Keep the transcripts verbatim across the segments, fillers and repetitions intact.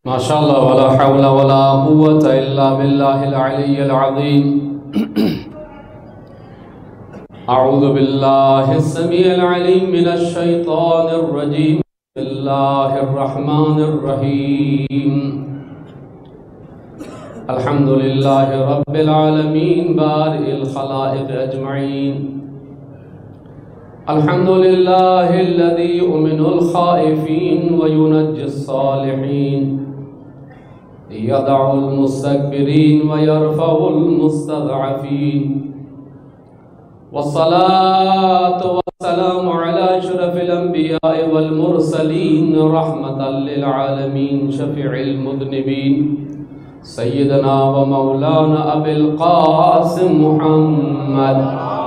ما شاء الله ولا حول ولا قوة إلا بالله العلي العظيم. أعوذ بالله السميع العليم من الشيطان الرجيم. بسم الله الرحمن الرحيم. الحمد لله رب العالمين بارئ الخلائق أجمعين. الحمد لله الذي يؤمن الخائفين وينجي الصالحين، يدع المستكبرين ويرفع المستضعفين، والصلاة والسلام على أشرف الأنبياء والمرسلين رحمة للعالمين شفيع المذنبين سيدنا ومولانا أبي القاسم محمد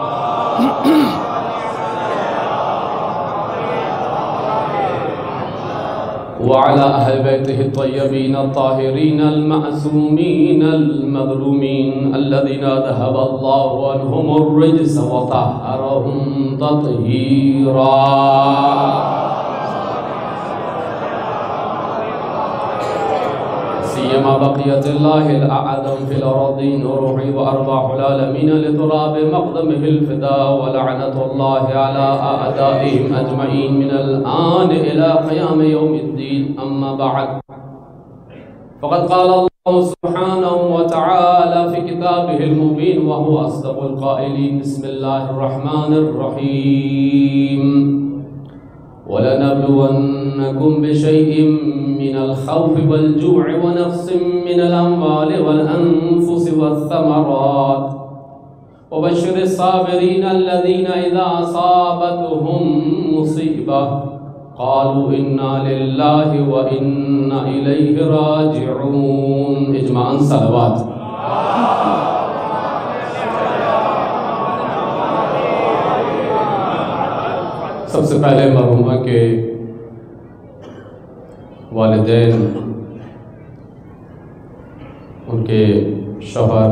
وعلى أهل بيته الطيبين الطاهرين المعصومين المظلومين الذين ذهب الله عنهم الرجس وطهرهم تطهيرا. سيما بقية الله الأعظم في الأراضين روحي وأرواح العالمين لتراب مقدمه الفداء، ولعنة الله على أعدائهم أجمعين من الآن إلى قيام يوم الدين. أما بعد، فقد قال الله سبحانه وتعالى في كتابه المبين وهو أصدق القائلين: بسم الله الرحمن الرحيم. وَلَنَبْلُوَنَّكُمْ بِشَيْءٍ مِّنَ الْخَوْفِ وَالْجُوعِ وَنَقْصٍ مِّنَ الْأَمْوَالِ وَالْأَنفُسِ وَالثَّمَرَاتِ وَبَشِّرِ الصَّابِرِينَ الَّذِينَ إِذَا أَصَابَتْهُم مُّصِيبَةٌ قَالُوا إِنَّا لِلَّهِ وَإِنَّا إِلَيْهِ رَاجِعُونَ. اجماعاً صلوات. سب سے پہلے مرحومہ کے والدین، ان کے شوہر،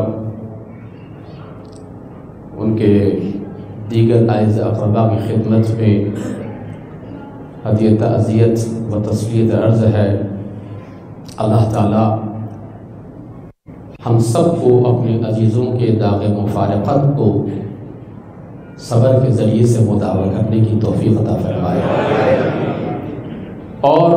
ان کے دیگر اعزاء اقرباء کی خدمت میں ہدیہ تعزیت و تسلیت عرض ہے. اللہ تعالی ہم سب کو اپنے عزیزوں کے داغ مفارقت کو صبر کے ذریعے سے مداوع کرنے کی توفیق عطا فرمائے، اور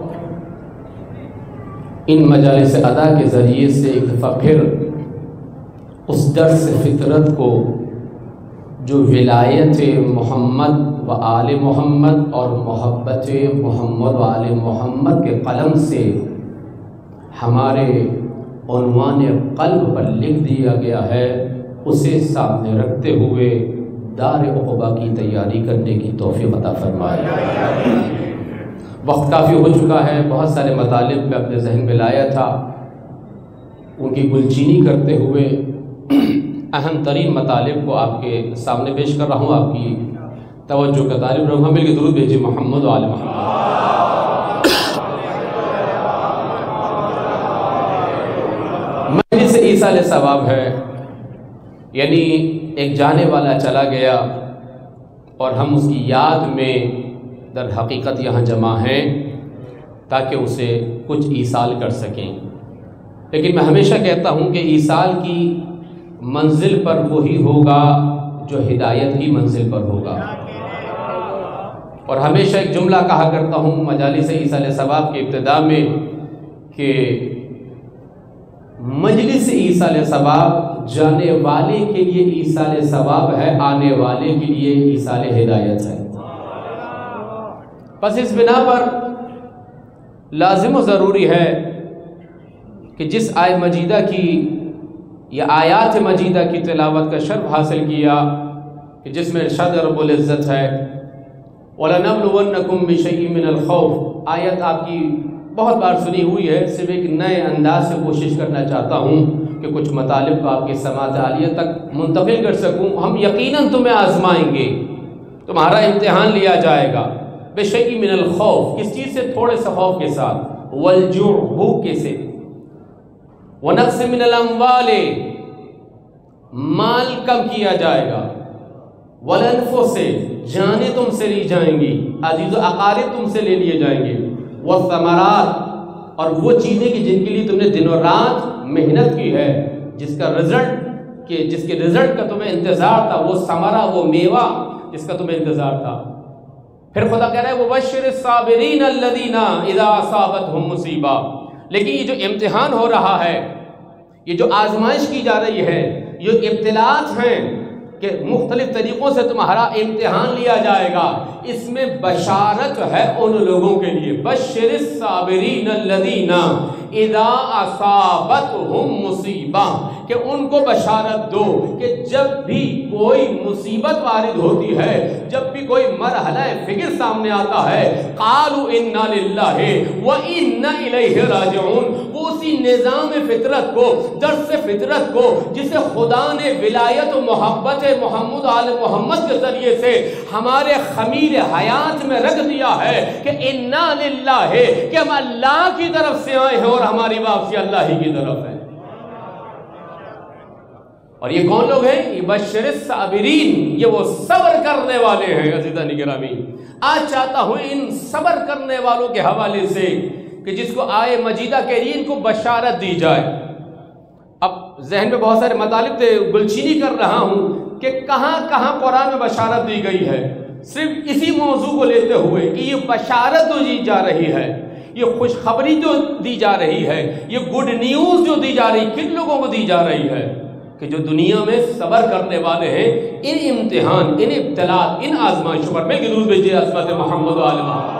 ان مجالس ادا کے ذریعے سے ایک دفعہ پھر اس درس فطرت کو جو ولایت محمد و آل محمد اور محبت محمد و آل محمد کے قلم سے ہمارے عنوان قلب پر لکھ دیا گیا ہے، اسے سامنے رکھتے ہوئے دار عقبہ کی تیاری کرنے کی توفیق عطا فرمائے. وقت کافی ہو چکا ہے، بہت سارے مطالب میں اپنے ذہن میں لایا تھا، ان کی گلچینی کرتے ہوئے اہم ترین مطالب کو آپ کے سامنے پیش کر رہا ہوں. آپ کی توجہ کا طالب رہوں. ہم مل کے درود بھیجیں محمد و آل محمد. مجلس ایصال ثواب ہے، یعنی ایک جانے والا چلا گیا اور ہم اس کی یاد میں در حقیقت یہاں جمع ہیں تاکہ اسے کچھ ایصال کر سکیں. لیکن میں ہمیشہ کہتا ہوں کہ ایصال کی منزل پر وہی ہوگا جو ہدایت کی منزل پر ہوگا. اور ہمیشہ ایک جملہ کہا کرتا ہوں مجالس ایصال ثواب کے ابتدا میں کہ مجلس ایصال ثواب جانے والے کے لیے ایصال ثواب ہے، آنے والے کے لیے ایصال ہدایت ہے. پس اس بنا پر لازم و ضروری ہے کہ جس آیت مجیدہ کی یا آیات مجیدہ کی تلاوت کا شرف حاصل کیا کہ جس میں ارشاد رب العزت ہے وَلَنَبْلُوَنَّكُمْ بِشَيْءٍ مِّنَ الْخَوْفِ، آیت آپ کی بہت بار سنی ہوئی ہے، صرف ایک نئے انداز سے کوشش کرنا چاہتا ہوں کہ کچھ مطالب کو آپ کی سماعت عالیہ تک منتقل کر سکوں. ہم یقیناً تمہیں آزمائیں گے، تمہارا امتحان لیا جائے گا. بِشَيْءٍ مِّنَ الْخَوْفِ، کس چیز سے؟ تھوڑے سے خوف کے ساتھ. وَالْجُوعِ، بھوک کے سے. وَنَقْصٍ مِّنَ الْأَمْوَالِ، مال کم کیا جائے گا. وَالْأَنفُسِ، جانیں تم سے لی جائیں گی، عزیز و اقارب تم سے لے لیے جائیں گے. والثمرات، اور وہ چیزیں کہ جن کے لیے تم نے دن و رات محنت کی ہے، جس کا رزلٹ کہ جس کے رزلٹ کا تمہیں انتظار تھا، وہ ثمرہ، وہ میوہ جس کا تمہیں انتظار تھا۔ پھر خدا کہہ رہا ہے وَبَشِّرِ الصَّابِرِينَ الَّذِينَ إِذَا أَصَابَتْهُم مُّصِیبَۃٌ، لیکن یہ جو امتحان ہو رہا ہے، یہ جو آزمائش کی جا رہی ہے، یہ ابتلاءات ہیں کہ مختلف طریقوں سے تمہارا امتحان لیا جائے گا، اس میں بشارت ہے ان لوگوں کے لیے۔ بشر الصابرین الذین اذا اصابتہم مصیبہ، کہ ان کو بشارت دو کہ جب بھی کوئی مصیبت وارد ہوتی ہے، جب بھی کوئی مرحلہ فکر سامنے آتا ہے، قالوا انا للہ وانا الیہ راجعون، وہ اسی نظام فطرت کو، درس فطرت کو جسے خدا نے ولایت و محبت محمد آل محمد کے ذریعے سے ہمارے خمیر حیات میں رکھ دیا ہے کہ انا للہ ہے، کہ ہم اللہ کی طرف سے آئے ہیں اور ہماری واپسی اللہ ہی کی طرف ہے۔ اور یہ کون لوگ ہیں؟ یہ بشر الصابرین، یہ وہ صبر کرنے والے ہیں۔ عزیزان گرامی، آج چاہتا ہوں ان صبر کرنے والوں کے حوالے سے کہ جس کو آئے مجیدہ کہہ رہی ہے، ان کو بشارت دی جائے۔ اب ذہن میں بہت سارے مطالب تھے، گلچینی کر رہا ہوں کہ کہاں کہاں قرآن میں بشارت دی گئی ہے، صرف اسی موضوع کو لیتے ہوئے کہ یہ بشارت جو دی جا رہی ہے، یہ خوشخبری جو دی جا رہی ہے، یہ گڈ نیوز جو دی جا رہی، کن لوگوں کو دی جا رہی ہے؟ کہ جو دنیا میں صبر کرنے والے ہیں ان امتحان، ان ابتلاء، ان آزمائشوں پر۔ میں درود بھیجیے عظمت محمد و آل محمد۔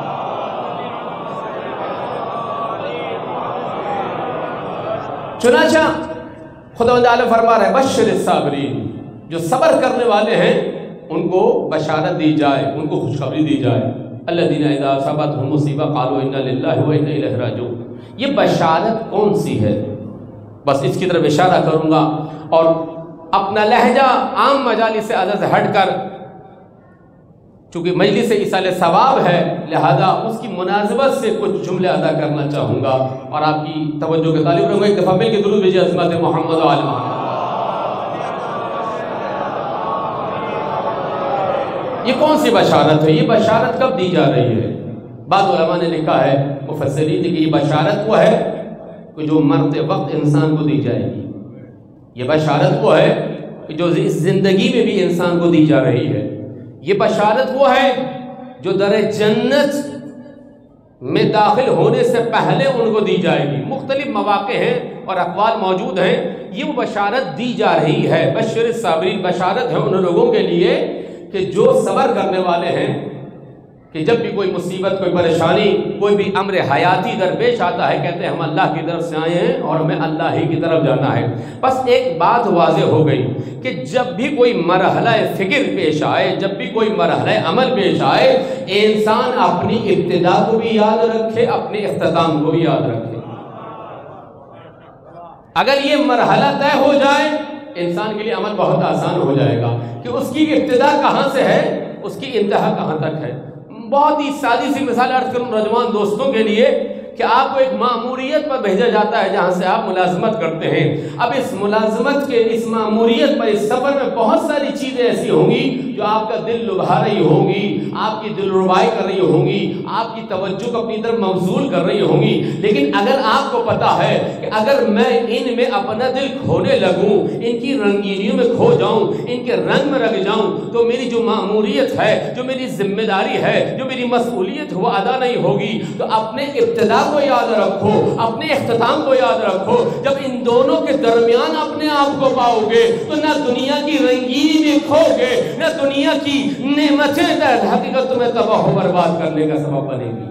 چنانچہ خداوند عالم فرما رہا ہے بشر الصابرین، جو صبر کرنے والے ہیں ان کو بشارت دی جائے، ان کو خوشخبری دی جائے۔ الذین اذا اصابتہم مصیبہ قالوا انا للہ وانا الیہ راجعون۔ یہ بشارت کون سی ہے؟ بس اس کی طرف اشارہ کروں گا، اور اپنا لہجہ عام مجالس سے ادب سے ہٹ کر، چونکہ مجلس ایصال ثواب ہے لہذا اس کی مناسبت سے کچھ جملے ادا کرنا چاہوں گا اور آپ کی توجہ کے طالب رہوں گا۔ ایک دفعہ مل کے درود بھیجیے عظمت محمد و آل محمد۔ یہ کون سی بشارت ہے؟ یہ بشارت کب دی جا رہی ہے؟ بعض علماء نے لکھا ہے، مفسرین نے، کہ یہ بشارت وہ ہے کہ جو مرتے وقت انسان کو دی جائے گی۔ یہ بشارت وہ ہے کہ جو اس زندگی میں بھی انسان کو دی جا رہی ہے۔ یہ بشارت وہ ہے جو در جنت میں داخل ہونے سے پہلے ان کو دی جائے گی۔ مختلف مواقع ہیں اور اقوال موجود ہیں، یہ وہ بشارت دی جا رہی ہے۔ بشر الصابرین، بشارت ہے ان لوگوں کے لیے کہ جو صبر کرنے والے ہیں، کہ جب بھی کوئی مصیبت، کوئی پریشانی، کوئی بھی امر حیاتی درپیش آتا ہے، کہتے ہیں ہم اللہ کی طرف سے آئے ہیں اور ہمیں اللہ ہی کی طرف جانا ہے۔ بس ایک بات واضح ہو گئی کہ جب بھی کوئی مرحلہ فکر پیش آئے، جب بھی کوئی مرحلہ عمل پیش آئے، انسان اپنی ابتدا کو بھی یاد رکھے، اپنے اختتام کو بھی یاد رکھے۔ اگر یہ مرحلہ طے ہو جائے، انسان کے لیے عمل بہت آسان ہو جائے گا کہ اس کی ابتدا کہاں سے ہے، اس کی انتہا کہاں تک ہے۔ بہت ہی سادی سی مثال عرض کروں نوجوان دوستوں کے لیے کہ آپ کو ایک ماموریت پر بھیجا جاتا ہے جہاں سے آپ ملازمت کرتے ہیں۔ اب اس ملازمت کے، اس ماموریت پر، اس سفر میں بہت ساری چیزیں ایسی ہوں گی جو آپ کا دل لبھا رہی ہوں گی، آپ کی دل ربائی کر رہی ہوں گی، آپ کی توجہ کو اپنی طرف مبذول کر رہی ہوں گی۔ لیکن اگر آپ کو پتا ہے کہ اگر میں ان میں اپنا دل کھونے لگوں، ان کی رنگینیوں میں کھو جاؤں، ان کے رنگ میں رگ جاؤں، تو میری جو ماموریت ہے، جو میری ذمہ داری ہے، جو میری مسئولیت وہ ادا نہیں ہوگی۔ تو اپنے ابتدا کو یاد رکھو، اپنے اختتام کو یاد رکھو۔ جب ان دونوں کے درمیان اپنے آپ کو پاؤ گے تو نہ دنیا کی رنگینی میں کھو گے، نہ دنیا کی نعمتیں در حقیقت تمہیں تباہ و برباد کرنے کا سبب بنے گی۔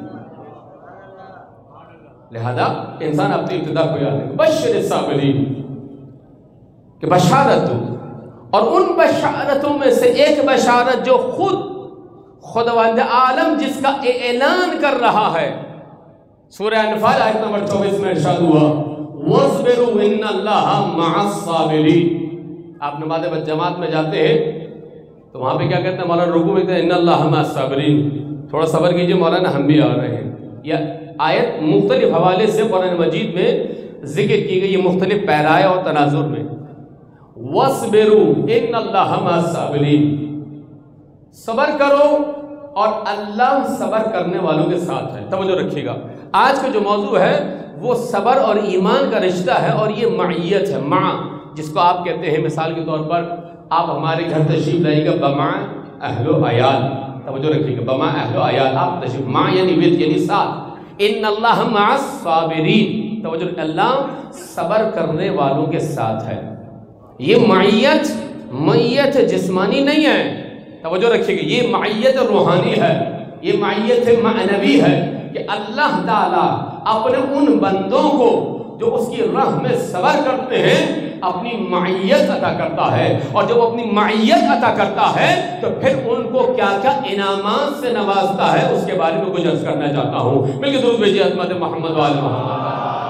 لہذا انسان اپنی ابتدا کو یاد رکھے۔ بشر الصابرین، کہ بشارت دو، اور ان بشارتوں میں سے ایک بشارت جو خود خداوند عالم جس کا اعلان کر رہا ہے، سورہ انفال آیت نمبر چوبیس میں ارشاد ہوا وَاصْبِرُوا إِنَّ اللَّهَ مَعَ الصَّابِرِينَ۔ آپ نماز جماعت میں جاتے ہیں تو وہاں پہ کیا کہتے ہیں؟ مولانا رکوع میں کہتے ہیں اِنَّ اللَّهَ مَعَ الصَّابِرِينَ، تھوڑا صبر کیجئے مولانا ہم بھی آ رہے ہیں۔ یہ آیت مختلف حوالے سے قرآن مجید میں ذکر کی گئی ہے، مختلف پیرائے اور تناظر میں۔ وَاصْبِرُوا إِنَّ اللَّهَ مَعَ الصَّابِرِينَ، صبر کرو اور اللہ صبر کرنے والوں کے ساتھ ہے۔ توجہ رکھیے گا، آج کا جو موضوع ہے وہ صبر اور ایمان کا رشتہ ہے، اور یہ معیت ہے، مع جس کو آپ کہتے ہیں مثال کے طور پر آپ ہمارے گھر تشریف لائیں گے بما اہل و عیال، توجہ رکھیے گا، بما اہل و عیال آپ تشریف، مع یعنی ود یعنی ساتھ، ان اللہ مع الصابرین، توجہ، اللہ صبر کرنے والوں کے ساتھ ہے۔ یہ معیت معیت جسمانی نہیں ہے، توجہ رکھیے گا، یہ معیت روحانی ہے، یہ معیت معنوی ہے کہ اللہ تعالیٰ اپنے ان بندوں کو جو اس کی راہ میں صبر کرتے ہیں اپنی معیت عطا کرتا ہے، اور جب اپنی معیت عطا کرتا ہے تو پھر ان کو کیا کیا انعامات سے نوازتا ہے، اس کے بارے میں کچھ عرض کرنا چاہتا ہوں۔ مل کے درود بھیجیے عظمت محمد وآل محمد۔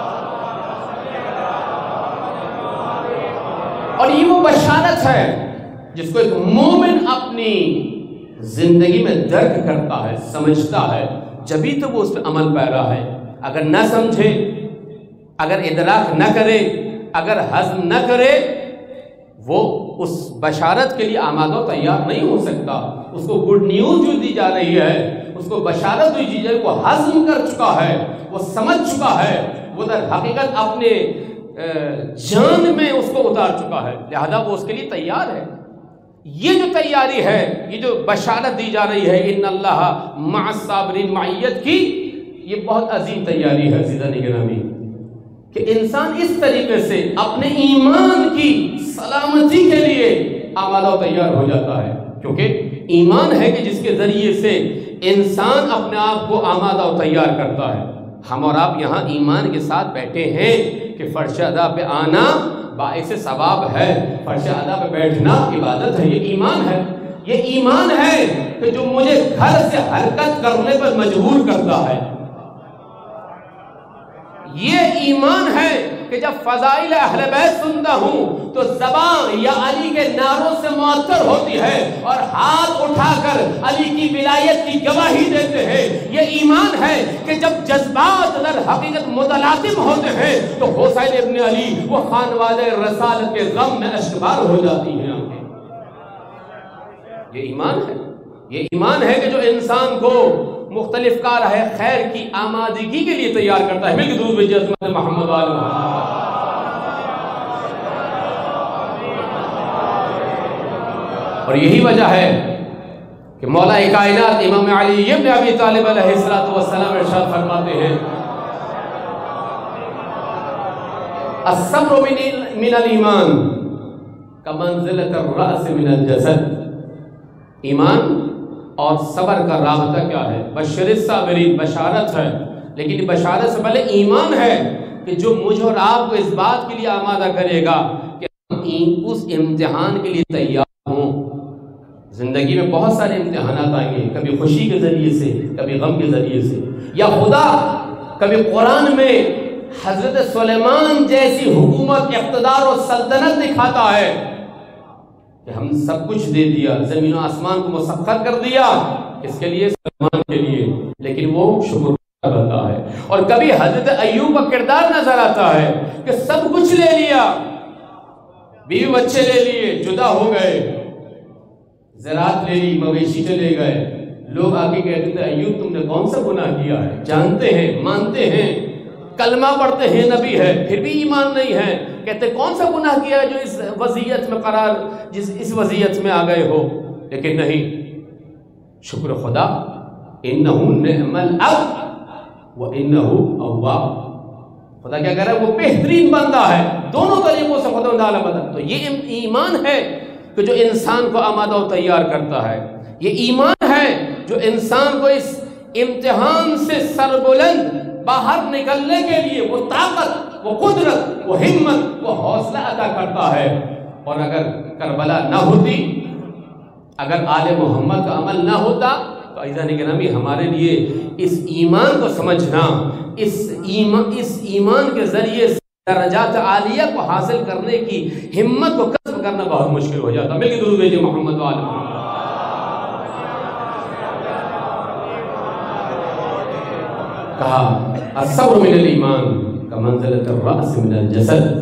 اور یہ وہ بشارت ہے جس کو ایک مومن اپنی زندگی میں درک کرتا ہے، سمجھتا ہے، جبھی تو وہ اس پہ عمل پیرا ہے۔ اگر نہ سمجھے، اگر ادراک نہ کرے، اگر ہضم نہ کرے، وہ اس بشارت کے لیے آمادہ و تیار نہیں ہو سکتا۔ اس کو گڈ نیوز جو دی جا رہی ہے، اس کو بشارت دی جا رہی ہے، وہ ہضم کر چکا ہے، وہ سمجھ چکا ہے، وہ در حقیقت اپنے جان میں اس کو اتار چکا ہے، لہذا وہ اس کے لیے تیار ہے۔ یہ جو تیاری ہے، یہ جو بشارت دی جا رہی ہے ان اللہ مع الصابرین، معیت کی، یہ بہت عظیم تیاری ہے عزیزان گرامی، کہ انسان اس طریقے سے اپنے ایمان کی سلامتی کے لیے آمادہ و تیار ہو جاتا ہے، کیونکہ ایمان ہے کہ جس کے ذریعے سے انسان اپنے آپ کو آمادہ و تیار کرتا ہے۔ ہم اور آپ یہاں ایمان کے ساتھ بیٹھے ہیں کہ فرش ادا پہ آنا باعث ثواب ہے، فرش ادا پہ بیٹھنا عبادت ہے، یہ ایمان ہے۔ یہ ایمان ہے کہ جو مجھے گھر سے حرکت کرنے پر مجبور کرتا ہے۔ یہ ایمان ہے کہ جب فضائل اہل بیت سنتا ہوں تو زبان یا علی کے نعروں سے معطر ہوتی ہے اور ہاتھ اٹھا کر علی کی ولایت کی گواہی دیتے ہیں۔ یہ ایمان ہے کہ جب جذبات در حقیقت متلاطم ہوتے ہیں تو حسین ابن علی وہ خانوادہ رسالت کے غم میں اشکبار ہو جاتی ہیں آنکھیں۔ یہ ایمان ہے، یہ ایمان ہے کہ جو انسان کو مختلف کار ہے خیر کی آمادگی کے لیے تیار کرتا ہے۔ مل کے درود بھیجیے عظمت محمد وآل محمد۔ اور یہی وجہ ہے کہ مولا کائنات امام علی ابن ابی طالب علیہ السلام ارشاد فرماتے ہیں الصبر من الایمان کمنزلۃ الرأس من الجسد۔ ایمان اور صبر کا رابطہ کیا ہے؟ بشر الصابرین، بشارت ہے، لیکن بشارت سے پہلے ایمان ہے کہ جو مجھ اور آپ کو اس بات کے لیے آمادہ کرے گا کہ ہم اس امتحان کے لیے تیار ہوں۔ زندگی میں بہت سارے امتحانات آئیں گے، کبھی خوشی کے ذریعے سے، کبھی غم کے ذریعے سے، یا خدا کبھی قرآن میں حضرت سلیمان جیسی حکومت، اقتدار اور سلطنت دکھاتا ہے کہ ہم سب کچھ دے دیا، زمین و آسمان کو مسخر کر دیا، اس کے لیے سلیمان کے لیے، لیکن وہ شکر کرتا ہے۔ اور کبھی حضرت ایوب کا کردار نظر آتا ہے کہ سب کچھ لے لیا، بیوی بچے لے لیے، جدا ہو گئے، زراعت لے لی، مویشی چلے گئے، لوگ آگے کہتے تھے ایوب تم نے کون سا گناہ کیا ہے؟ جانتے ہیں، مانتے ہیں، کلمہ پڑھتے ہیں، نبی ہے، پھر بھی ایمان نہیں ہے، کہتے کون سا گناہ کیا ہے جو اس وضعیت میں قرار جس اس وضعیت میں آ گئے ہو؟ لیکن نہیں، شکر خدا، انہو نعم العبد و انہو اواب۔ خدا کیا کہہ رہا ہے؟ وہ بہترین بندہ ہے، دونوں طریقوں سے خدا تعالیٰ بندہ۔ تو یہ ایمان ہے کہ جو انسان کو آمادہ و تیار کرتا ہے، یہ ایمان ہے جو انسان کو اس امتحان سے سربلند باہر نکلنے کے لیے وہ طاقت، وہ قدرت، وہ ہمت، وہ حوصلہ عطا کرتا ہے۔ اور اگر کربلا نہ ہوتی، اگر آل محمد کا عمل نہ ہوتا تو عزیزان گرامی ہمارے لیے اس ایمان کو سمجھنا، اس ایمان اس ایمان کے ذریعے سے درجات عالیہ کو حاصل کرنے کی ہمت کو کسب کرنا بہت مشکل ہو جاتا۔ مل کے درود بھیجیے محمد و آل محمد۔ کہا الصبر من الایمان کمنزلۃ الرأس من الجسد۔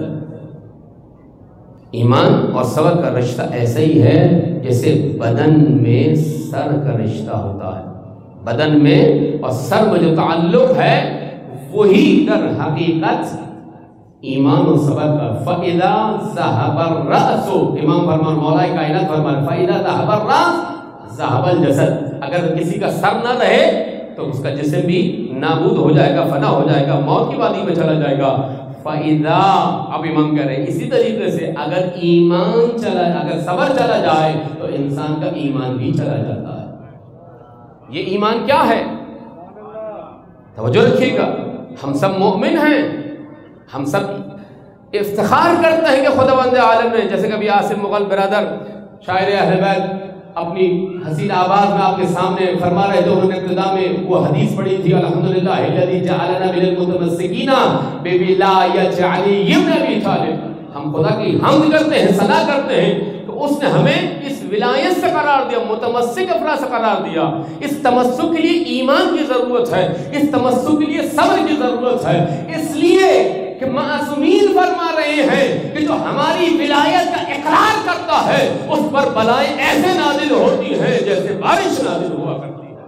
ایمان اور صبر کا رشتہ ایسا ہی ہے جیسے بدن میں سر کا رشتہ ہوتا ہے۔ بدن میں اور سر میں جو تعلق ہے وہی در حقیقت ایمان و صبر کا فَإِذَا ذَهَبَ الرَّأْسُ، امام فرمان مولا کائنات فرمان فَإِذَا ذَهَبَ الرَّأْسُ ذَهَبَ الْجَسَدُ، اگر کسی کا سر نہ رہے تو اس کا جسم بھی نابود ہو جائے گا، فنا ہو جائے گا، موت کی وادی میں چلا جائے گا۔ فَإِذَا، اب امام کہہ رہے ہیں اسی طریقے سے اگر ایمان چلا، اگر صبر چلا جائے تو انسان کا ایمان بھی چلا جاتا ہے۔ یہ ایمان کیا ہے؟ توجہ رکھیے گا، ہم سب مومن ہیں، ہم سب افتخار کرتے ہیں کہ خداوند عالم نے، جیسے کبھی عاصم مغل برادر شاعر اہل بیت اپنی حسین آواز میں آپ کے سامنے فرما رہے تھے، انہوں نے ابتدا میں وہ حدیث پڑھی تھی، الحمدللہ الذی جعلنا من المتمسکین بولایۃ علی بن ابی طالب، ہم خدا کی حمد کرتے ہیں، ثنا کرتے ہیں تو اس نے ہمیں اس ولایت سے قرار دیا، متمسک افراد سے قرار دیا۔ اس تمسک کے لیے ایمان کی ضرورت ہے، اس تمسک کے لیے صبر کی ضرورت ہے، اس لیے کہ معصومین فرما رہے ہیں کہ جو ہماری ولایت کا اقرار کرتا ہے اس پر بلائیں ایسے نازل ہوتی ہیں جیسے بارش نازل ہوا کرتی ہے۔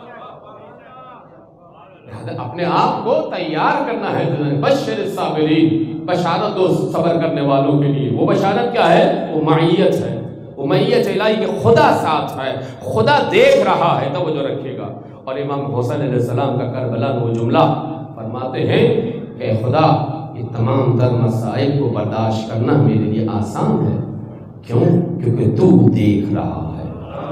لہذا اپنے آپ کو تیار کرنا ہے، بشر الصابرین، بشارت دو صبر کرنے والوں کے لیے۔ وہ بشارت کیا ہے؟ وہ معیت ہے، وہ معیت الہی کہ خدا ساتھ ہے، خدا دیکھ رہا ہے، توجہ رکھیے گا۔ اور امام حسین علیہ السلام کا کربلا میں وہ جملہ فرماتے ہیں کہ خدا یہ تمام تر مسائل کو برداشت کرنا میرے لیے آسان ہے، کیوں؟ کیونکہ تو دیکھ رہا ہے۔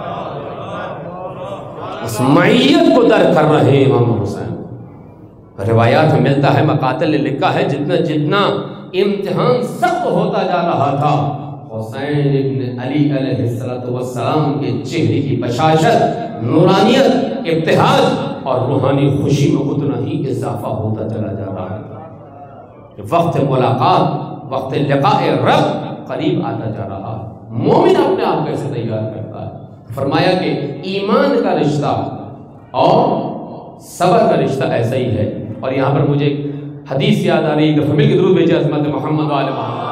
اس معیت کو در کر رہے ہیں امام حسین۔ روایات میں ملتا ہے، مقاتل نے لکھا ہے، جتنا جتنا امتحان سخت ہوتا جا رہا تھا حسین ابن علی علیہ السلام کے چہرے کی بشاشت، نورانیت، ابتہاج اور روحانی خوشی میں اتنا ہی اضافہ ہوتا چلا جا رہا تھا۔ وقت ملاقات، وقت لقاء رب قریب آتا جا رہا۔ مومن اپنے آپ کیسے تیار کرتا ہے؟ فرمایا کہ ایمان کا رشتہ اور صبر کا رشتہ ایسا ہی ہے۔ اور یہاں پر مجھے ایک حدیث یاد آ رہی ہے کہ فمیل کی درود بھیجے عظمت محمد و آل محمد،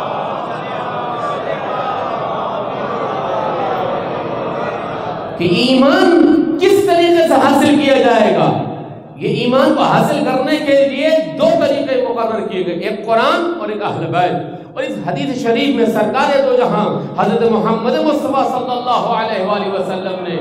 کہ ایمان کس طریقے سے حاصل کیا جائے گا۔ یہ ایمان کو حاصل کرنے کے لیے دو طریقے مقرر کیے گئے، ایک قرآن اور ایک اہل بیت۔ اور اس حدیث شریف میں سرکار دو جہاں حضرت محمد مصطفیٰ صلی اللہ علیہ وآلہ وسلم نے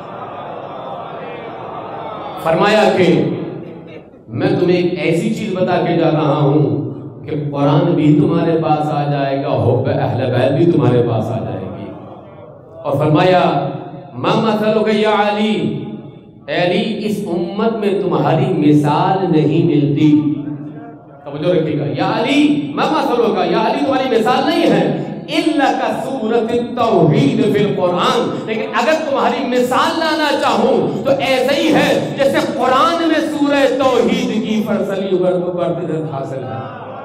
فرمایا کہ میں تمہیں ایک ایسی چیز بتا کے جا رہا ہوں کہ قرآن بھی تمہارے پاس آ جائے گا، حب اہل بیت بھی تمہارے پاس آ جائے گی۔ اور فرمایا ما مثلک یا علی، اے علی اس امت میں تمہاری مثال نہیں ملتی۔ توجہ رکھیے گا، یا علی ما مثلک، یا علی تمہاری مثال نہیں ہے، الا کسورۃ التوحید فی القرآن، لیکن اگر تمہاری مثال لانا چاہوں تو ایسا ہی ہے جیسے قرآن میں سورہ توحید کی فصلی برتدت حاصل ہے۔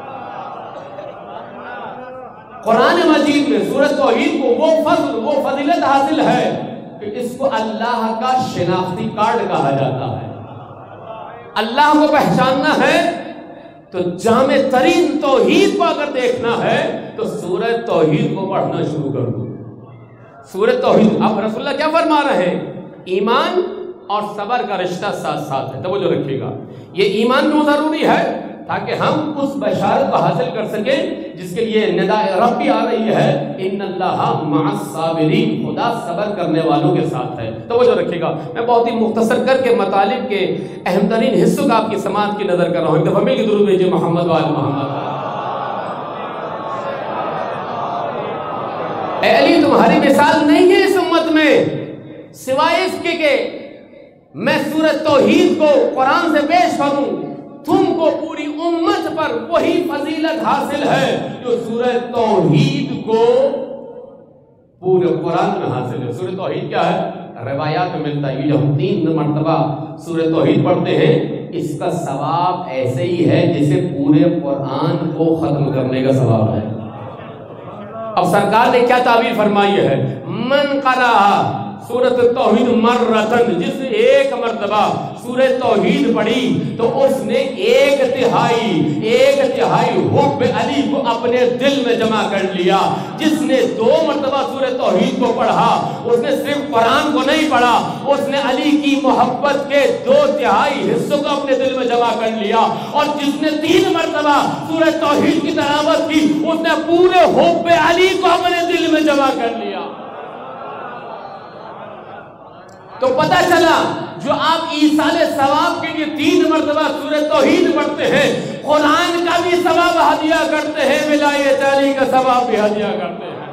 قرآن مجید میں سورہ توحید کو وہ فضل، وہ فضیلت حاصل ہے کہ اس کو اللہ کا شناختی کارڈ کہا جاتا ہے۔ اللہ کو پہچاننا ہے تو جامع ترین توحید کو اگر دیکھنا ہے تو سورہ توحید کو پڑھنا شروع کر دو۔ سورہ توحید، اب رسول اللہ کیا فرما رہے ہیں؟ ایمان اور صبر کا رشتہ ساتھ ساتھ ہے، توجہ رکھیے گا۔ یہ ایمان کیوں ضروری ہے؟ تاکہ ہم اس بشارت کو حاصل کر سکیں جس کے لیے نداء رب بھی آ رہی ہے، ان اللہ مع الصابرین، خدا صبر کرنے والوں کے ساتھ ہے۔ توجہ رکھیے گا، میں بہت ہی مختصر کر کے مطالب کے اہم ترین حصوں کا آپ کی سماعت کی نظر کر رہا ہوں۔ ایک دفعہ مل کے درود بھیجیے محمد و آل محمد۔ اے علی تمہاری مثال نہیں ہے اس امت میں سوائے اس کے کہ میں سورہ توحید کو قرآن سے پیش کروں، تم کو پوری امت پر وہی فضیلت حاصل ہے جو سورہ توحید کو پورے قرآن میں حاصل ہے۔ سورہ توحید کیا ہے؟ روایات میں ملتا ہے، یہ جو ہم تین مرتبہ سورہ توحید پڑھتے ہیں اس کا ثواب ایسے ہی ہے جیسے پورے قرآن کو ختم کرنے کا ثواب ہے۔ اب سرکار نے کیا تعبیر فرمائی ہے؟ من قرأ سورۃ توحید مرتن، جس نے ایک مرتبہ سورہ توحید پڑھی تو اس نے ایک تہائی ایک تہائی حب علی کو اپنے دل میں جمع کر لیا۔ جس نے دو مرتبہ سورہ توحید کو پڑھا اس نے صرف قرآن کو نہیں پڑھا، اس نے علی کی محبت کے دو تہائی حصوں کو اپنے دل میں جمع کر لیا۔ اور جس نے تین مرتبہ سورہ توحید کی تلاوت کی اس نے پورے حب علی کو اپنے دل میں جمع کر لیا۔ تو پتہ چلا جو آپ ایصال ثواب کے لیے تین مرتبہ سورہ توحید پڑھتے ہیں، قرآن کا بھی ثواب ہدیہ کرتے ہیں، ولایت علی کا ثواب بھی ہدیہ کرتے ہیں۔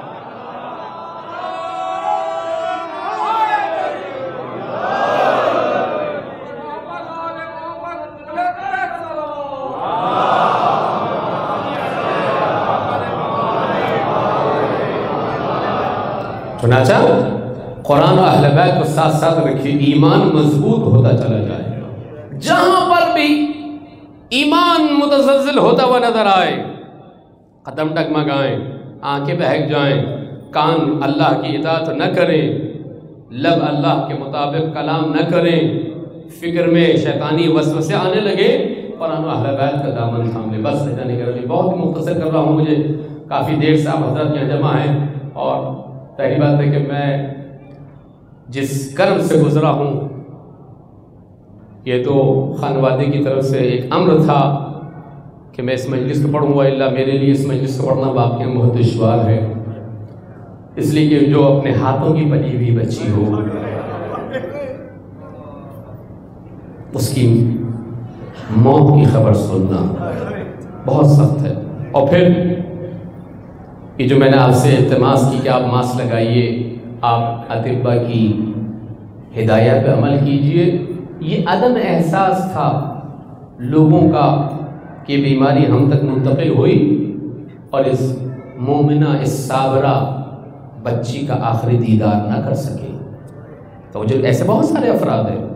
چنانچہ قرآن و اہل بیت کو ساتھ ساتھ رکھیے، ایمان مضبوط ہوتا چلا جائے گا۔ جہاں پر بھی ایمان متزلزل ہوتا ہوا نظر آئے، قدم ڈگمگائیں، آنکھیں بہک جائیں، کان اللہ کی اطاعت نہ کریں، لب اللہ کے مطابق کلام نہ کریں، فکر میں شیطانی وسوسے آنے لگے، قرآن و اہل بیت کا دامن تھام لے۔ بس جانے کر لی، بہت مختصر کر رہا ہوں، مجھے کافی دیر سے آپ حضرات یہاں جمع ہیں، اور پہلی بات ہے کہ میں جس کرم سے گزرا ہوں یہ تو خانوادے کی طرف سے ایک امر تھا کہ میں اس مجلس کو پڑھوں گا، اللہ میرے لیے اس مجلس کو پڑھنا باپ کے بہت دشوار ہے، اس لیے کہ جو اپنے ہاتھوں کی پلی ہوئی بچی ہو اس کی موت کی خبر سننا بہت سخت ہے۔ اور پھر یہ جو میں نے آپ سے التماس کی کہ آپ ماسک لگائیے، آپ اطباء کی ہدایت پہ عمل کیجئے، یہ عدم احساس تھا لوگوں کا کہ بیماری ہم تک منتقل ہوئی اور اس مومنہ اس صابرہ بچی کا آخری دیدار نہ کر سکے۔ تو جو ایسے بہت سارے افراد ہیں،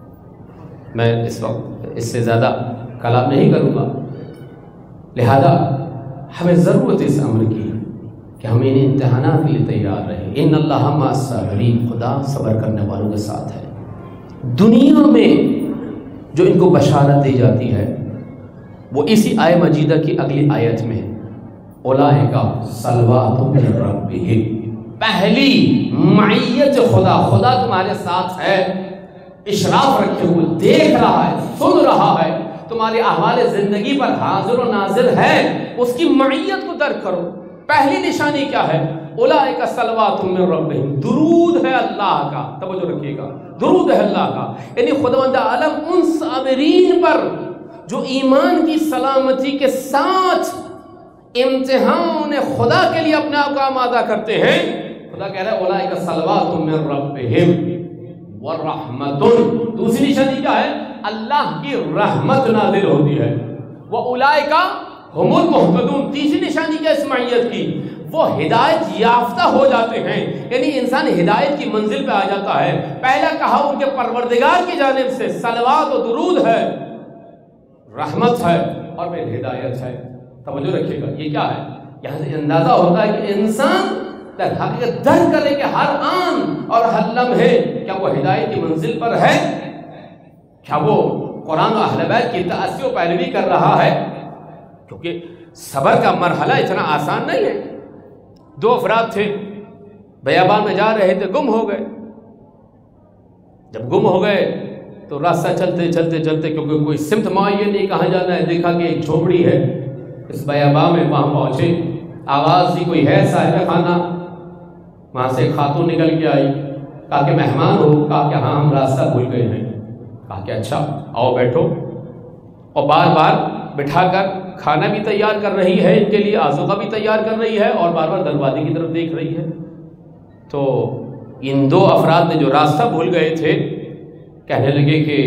میں اس وقت اس سے زیادہ کلام نہیں کروں گا، لہذا ہمیں ضرورت اس امر کی کہ ہم ان امتحانات کے لیے تیار رہیں۔ ان اللہ مع الصابرین، خدا صبر کرنے والوں کے ساتھ ہے۔ دنیا میں جو ان کو بشارت دی جاتی ہے وہ اسی آیہ مجیدہ کی اگلی آیت میں اولئک صلوات من ربہم، پہلی معیت خدا، خدا تمہارے ساتھ ہے، اشراف رکھے ہوئے دیکھ رہا ہے، سن رہا ہے، تمہارے احوال زندگی پر حاضر و ناظر ہے، اس کی معیت کو درک کرو۔ پہلی نشانی کیا ہے؟ اولئک صلوات من ربہم، درود ہے اللہ کا، توجہ رکھیے گا، درود ہے اللہ کا، یعنی خداوند عالم ان صابرین پر جو ایمان کی سلامتی کے ساتھ امتحان خدا کے لیے اپنا کام ادا کرتے ہیں، خدا کہہ رہا ہے اولئک صلوات من ربہم ورحمت۔ دوسری نشانی کیا ہے؟ اللہ کی رحمت نازل ہوتی ہے، وَأُولَئِكَ ہم المہتدون۔ تیسری نشانی کیا اس معیت کی؟ وہ ہدایت یافتہ ہو جاتے ہیں، یعنی انسان ہدایت کی منزل پہ آ جاتا ہے۔ پہلا کہا ان کے پروردگار کی جانب سے صلوات و درود ہے، رحمت ہے، اور پھر ہدایت ہے۔ توجہ رکھیے گا، یہ کیا ہے؟ یہاں سے اندازہ ہوتا ہے کہ انسان در حقیقت درک کرے کہ ہر آن اور ہر لمحے کیا وہ ہدایت کی منزل پر ہے، کیا وہ قرآن و اہل بیت کی تأسی و پیروی کر رہا ہے، کیونکہ صبر کا مرحلہ اتنا آسان نہیں ہے۔ دو افراد تھے، بیابان میں جا رہے تھے، گم ہو گئے۔ جب گم ہو گئے تو راستہ چلتے چلتے چلتے، کیونکہ کوئی سمت معین نہیں کہاں جانا ہے، دیکھا کہ ایک جھوپڑی ہے اس بیابان میں، وہاں پہنچے، آواز دی کوئی ہے صاحب خانہ، وہاں سے خاتون نکل کے آئی، کہا کہ مہمان ہو؟ کہا کہ ہاں ہم راستہ بھول گئے ہیں۔ کہا کہ اچھا آؤ بیٹھو، اور بار بار بٹھا کر کھانا بھی تیار کر رہی ہے، ان کے لیے آذوقہ بھی تیار کر رہی ہے، اور بار بار دروازے کی طرف دیکھ رہی ہے۔ تو ان دو افراد نے جو راستہ بھول گئے تھے کہنے لگے کہ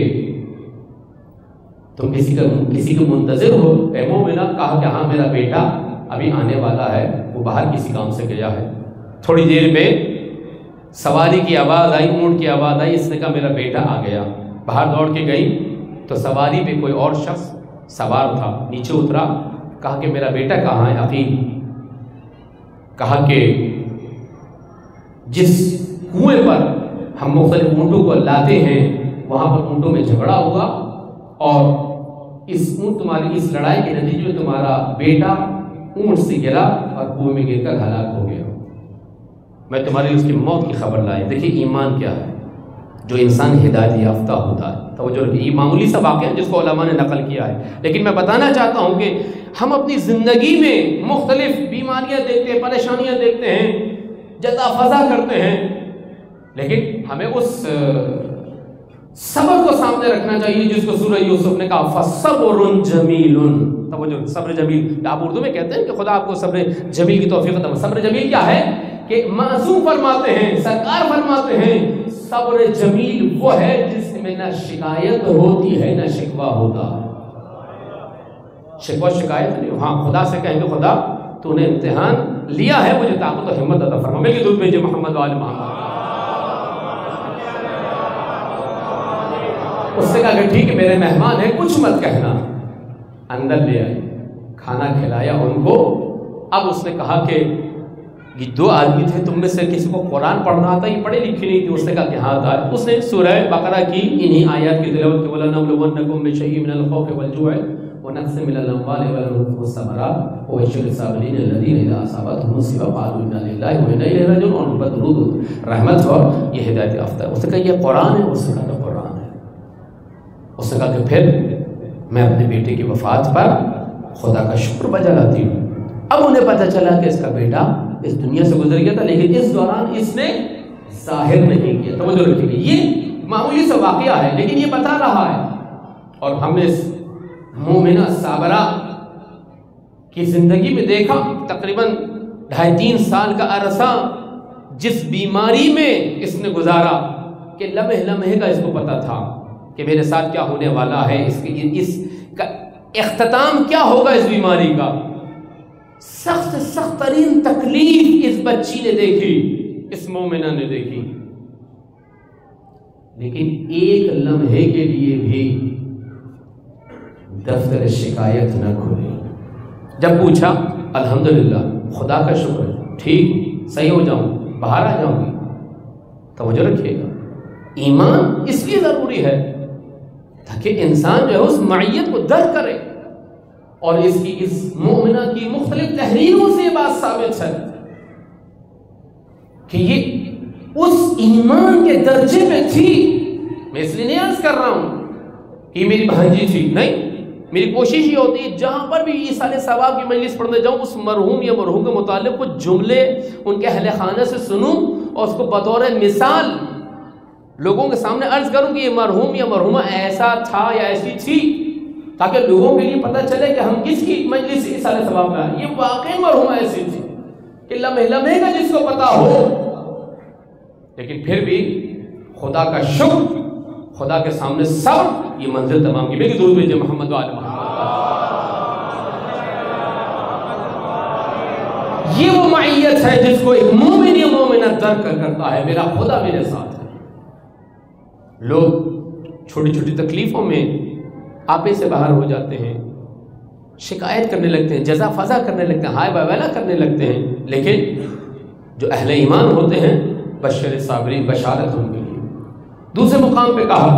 تم کسی کا کسی کو منتظر ہو؟ اے مومنہ، کہا کہ ہاں میرا بیٹا ابھی آنے والا ہے، وہ باہر کسی کام سے گیا ہے۔ تھوڑی دیر میں سواری کی آواز آئی، اونٹ کی آواز آئی، اس نے کہا میرا بیٹا آ گیا۔ باہر دوڑ کے گئی تو سواری پہ کوئی اور شخص سوار تھا، نیچے اترا، کہا کہ میرا بیٹا کہاں ہے عقیل؟ کہا کہ جس کنویں پر ہم مختلف اونٹوں کو لاتے ہیں، وہاں پر اونٹوں میں جھگڑا ہوا اور اس اونٹ تمہاری اس لڑائی کے نتیجے میں تمہارا بیٹا اونٹ سے گرا اور کنویں میں گر کر ہلاک ہو گیا، میں تمہارے لیے اس کی موت کی خبر لائی۔ دیکھیے ایمان کیا ہے، جو انسان ہدایت یافتہ ہوتا ہے، توجہ رکھیے، یہ معمولی سا واقعہ ہے جس کو علماء نے نقل کیا ہے، لیکن میں بتانا چاہتا ہوں کہ ہم اپنی زندگی میں مختلف بیماریاں دیکھتے ہیں، پریشانیاں دیکھتے ہیں، جزا فضا کرتے ہیں، لیکن ہمیں اس صبر کو سامنے رکھنا چاہیے جس کو سورہ یوسف نے کہا فَصَبْرٌ جَمِيلٌ۔ توجہ، صبر جمیل آپ اردو میں کہتے ہیں کہ خدا آپ کو صبر جمیل کی توفیق عطا فرمائے۔ صبر جمیل کیا ہے کہ معصوم فرماتے ہیں، سرکار فرماتے ہیں صبر جمیل وہ ہے جس میں نہ شکایت ہوتی ہے نہ شکوہ ہوتا ہے۔ شکوہ شکایت نہیں، ہاں خدا سے کہیں گے خدا تو نے امتحان لیا ہے، مجھے طاقت و ہمت عطا فرما، میرے دودھ بھیجے محمد وآل محمد۔ اس سے کہا کہ ٹھیک ہے میرے مہمان ہیں، کچھ مت کہنا، اندر لے آئے، کھانا کھلایا ان کو۔ اب اس نے کہا کہ یہ دو آدمی تھے، تم میں سے کسی کو قرآن پڑھنا آتا، یہ پڑھے لکھے نہیں تھے؟ اس نے کہا کہ ہاں تھا۔ اس نے سورہ بقرہ کی انہی آیات کی تلاوت کی، وَلَنَبْلُوَنَّكُم بِشَيْءٍ مِّنَ الْخَوْفِ وَالْجُوعِ وَنَقْصٍ مِّنَ الْأَمْوَالِ وَالْأَنفُسِ وَالثَّمَرَاتِ وَبَشِّرِ الصَّابِرِينَ الَّذِينَ إِذَا أَصَابَتْهُمْ مُصِیبَۃٌ قَالُوا إِنَّا لِلَّهِ وَإِنَّا إِلَیْهِ راجعوٗن، اور ان پر درود رحمت اور یہ ہدایت یافتہ ہے۔ اس نے کہا یہ قرآن ہے، اس نے کہا کہ قرآن ہے۔ اس نے کہا کہ پھر میں اپنے بیٹے کی وفات پر خدا کا شکر بجا لاتی ہوں۔ اب انہیں پتہ چلا کہ اس کا بیٹا اس دنیا سے گزر گیا تھا، لیکن اس دوران اس نے ظاہر نہیں کیا۔ توجہ رکھیے، یہ معمولی سا واقعہ ہے لیکن یہ بتا رہا ہے، اور ہم نے اس مومنہ صابرہ کی زندگی میں دیکھا تقریباً ڈھائی تین سال کا عرصہ جس بیماری میں اس نے گزارا کہ لمحے لمحے کا اس کو پتا تھا کہ میرے ساتھ کیا ہونے والا ہے، اس اس کا اختتام کیا ہوگا اس بیماری کا۔ سخت سخت ترین تکلیف اس بچی نے دیکھی، اس مومنہ نے دیکھی، لیکن ایک لمحے کے لیے بھی دفتر شکایت نہ کھولے۔ جب پوچھا الحمدللہ، خدا کا شکر، ٹھیک صحیح ہو جاؤں، باہر آ جاؤں گی۔ توجہ رکھیے گا، ایمان اس لیے ضروری ہے تاکہ انسان جو ہے اس معیت کو درک کرے، اور اس کی اس مومنہ کی مختلف تحریروں سے یہ بات ثابت ہے کہ یہ اس ایمان کے درجے میں تھی۔ میں اس لیے نہیں عرض کر رہا ہوں کہ میری بھانجی تھی، نہیں، میری کوشش یہ ہوتی ہے جہاں پر بھی ایصال ثواب کی مجلس پڑھنے جاؤں اس مرحوم یا مرحوم کے متعلق کچھ جملے ان کے اہل خانہ سے سنوں اور اس کو بطور مثال لوگوں کے سامنے عرض کروں کہ یہ مرحوم یا مرحومہ ایسا تھا یا ایسی تھی، تاکہ لوگوں کے لیے پتہ چلے کہ ہم کس کی مجلس سے ایصال ثواب میں آئے۔ یہ واقعی مرحومہ ایسی تھی کہ لمحے لمحے کا جس کو پتہ ہو، لیکن پھر بھی خدا کا شکر، خدا کے سامنے سب یہ منزل تمام کی۔ میری درود بھیجے محمد وآل محمد۔ یہ وہ معیت ہے جس کو ایک مومن یا مومنہ درک کرتا ہے، میرا خدا میرے ساتھ ہے۔ لوگ چھوٹی چھوٹی تکلیفوں میں آپے سے باہر ہو جاتے ہیں، شکایت کرنے لگتے ہیں، جزا فضا کرنے لگتے ہیں، ہائے بویلا کرنے لگتے ہیں، لیکن جو اہل ایمان ہوتے ہیں بشر صابرین، بشارت ان کے لیے۔ دوسرے مقام پہ کہا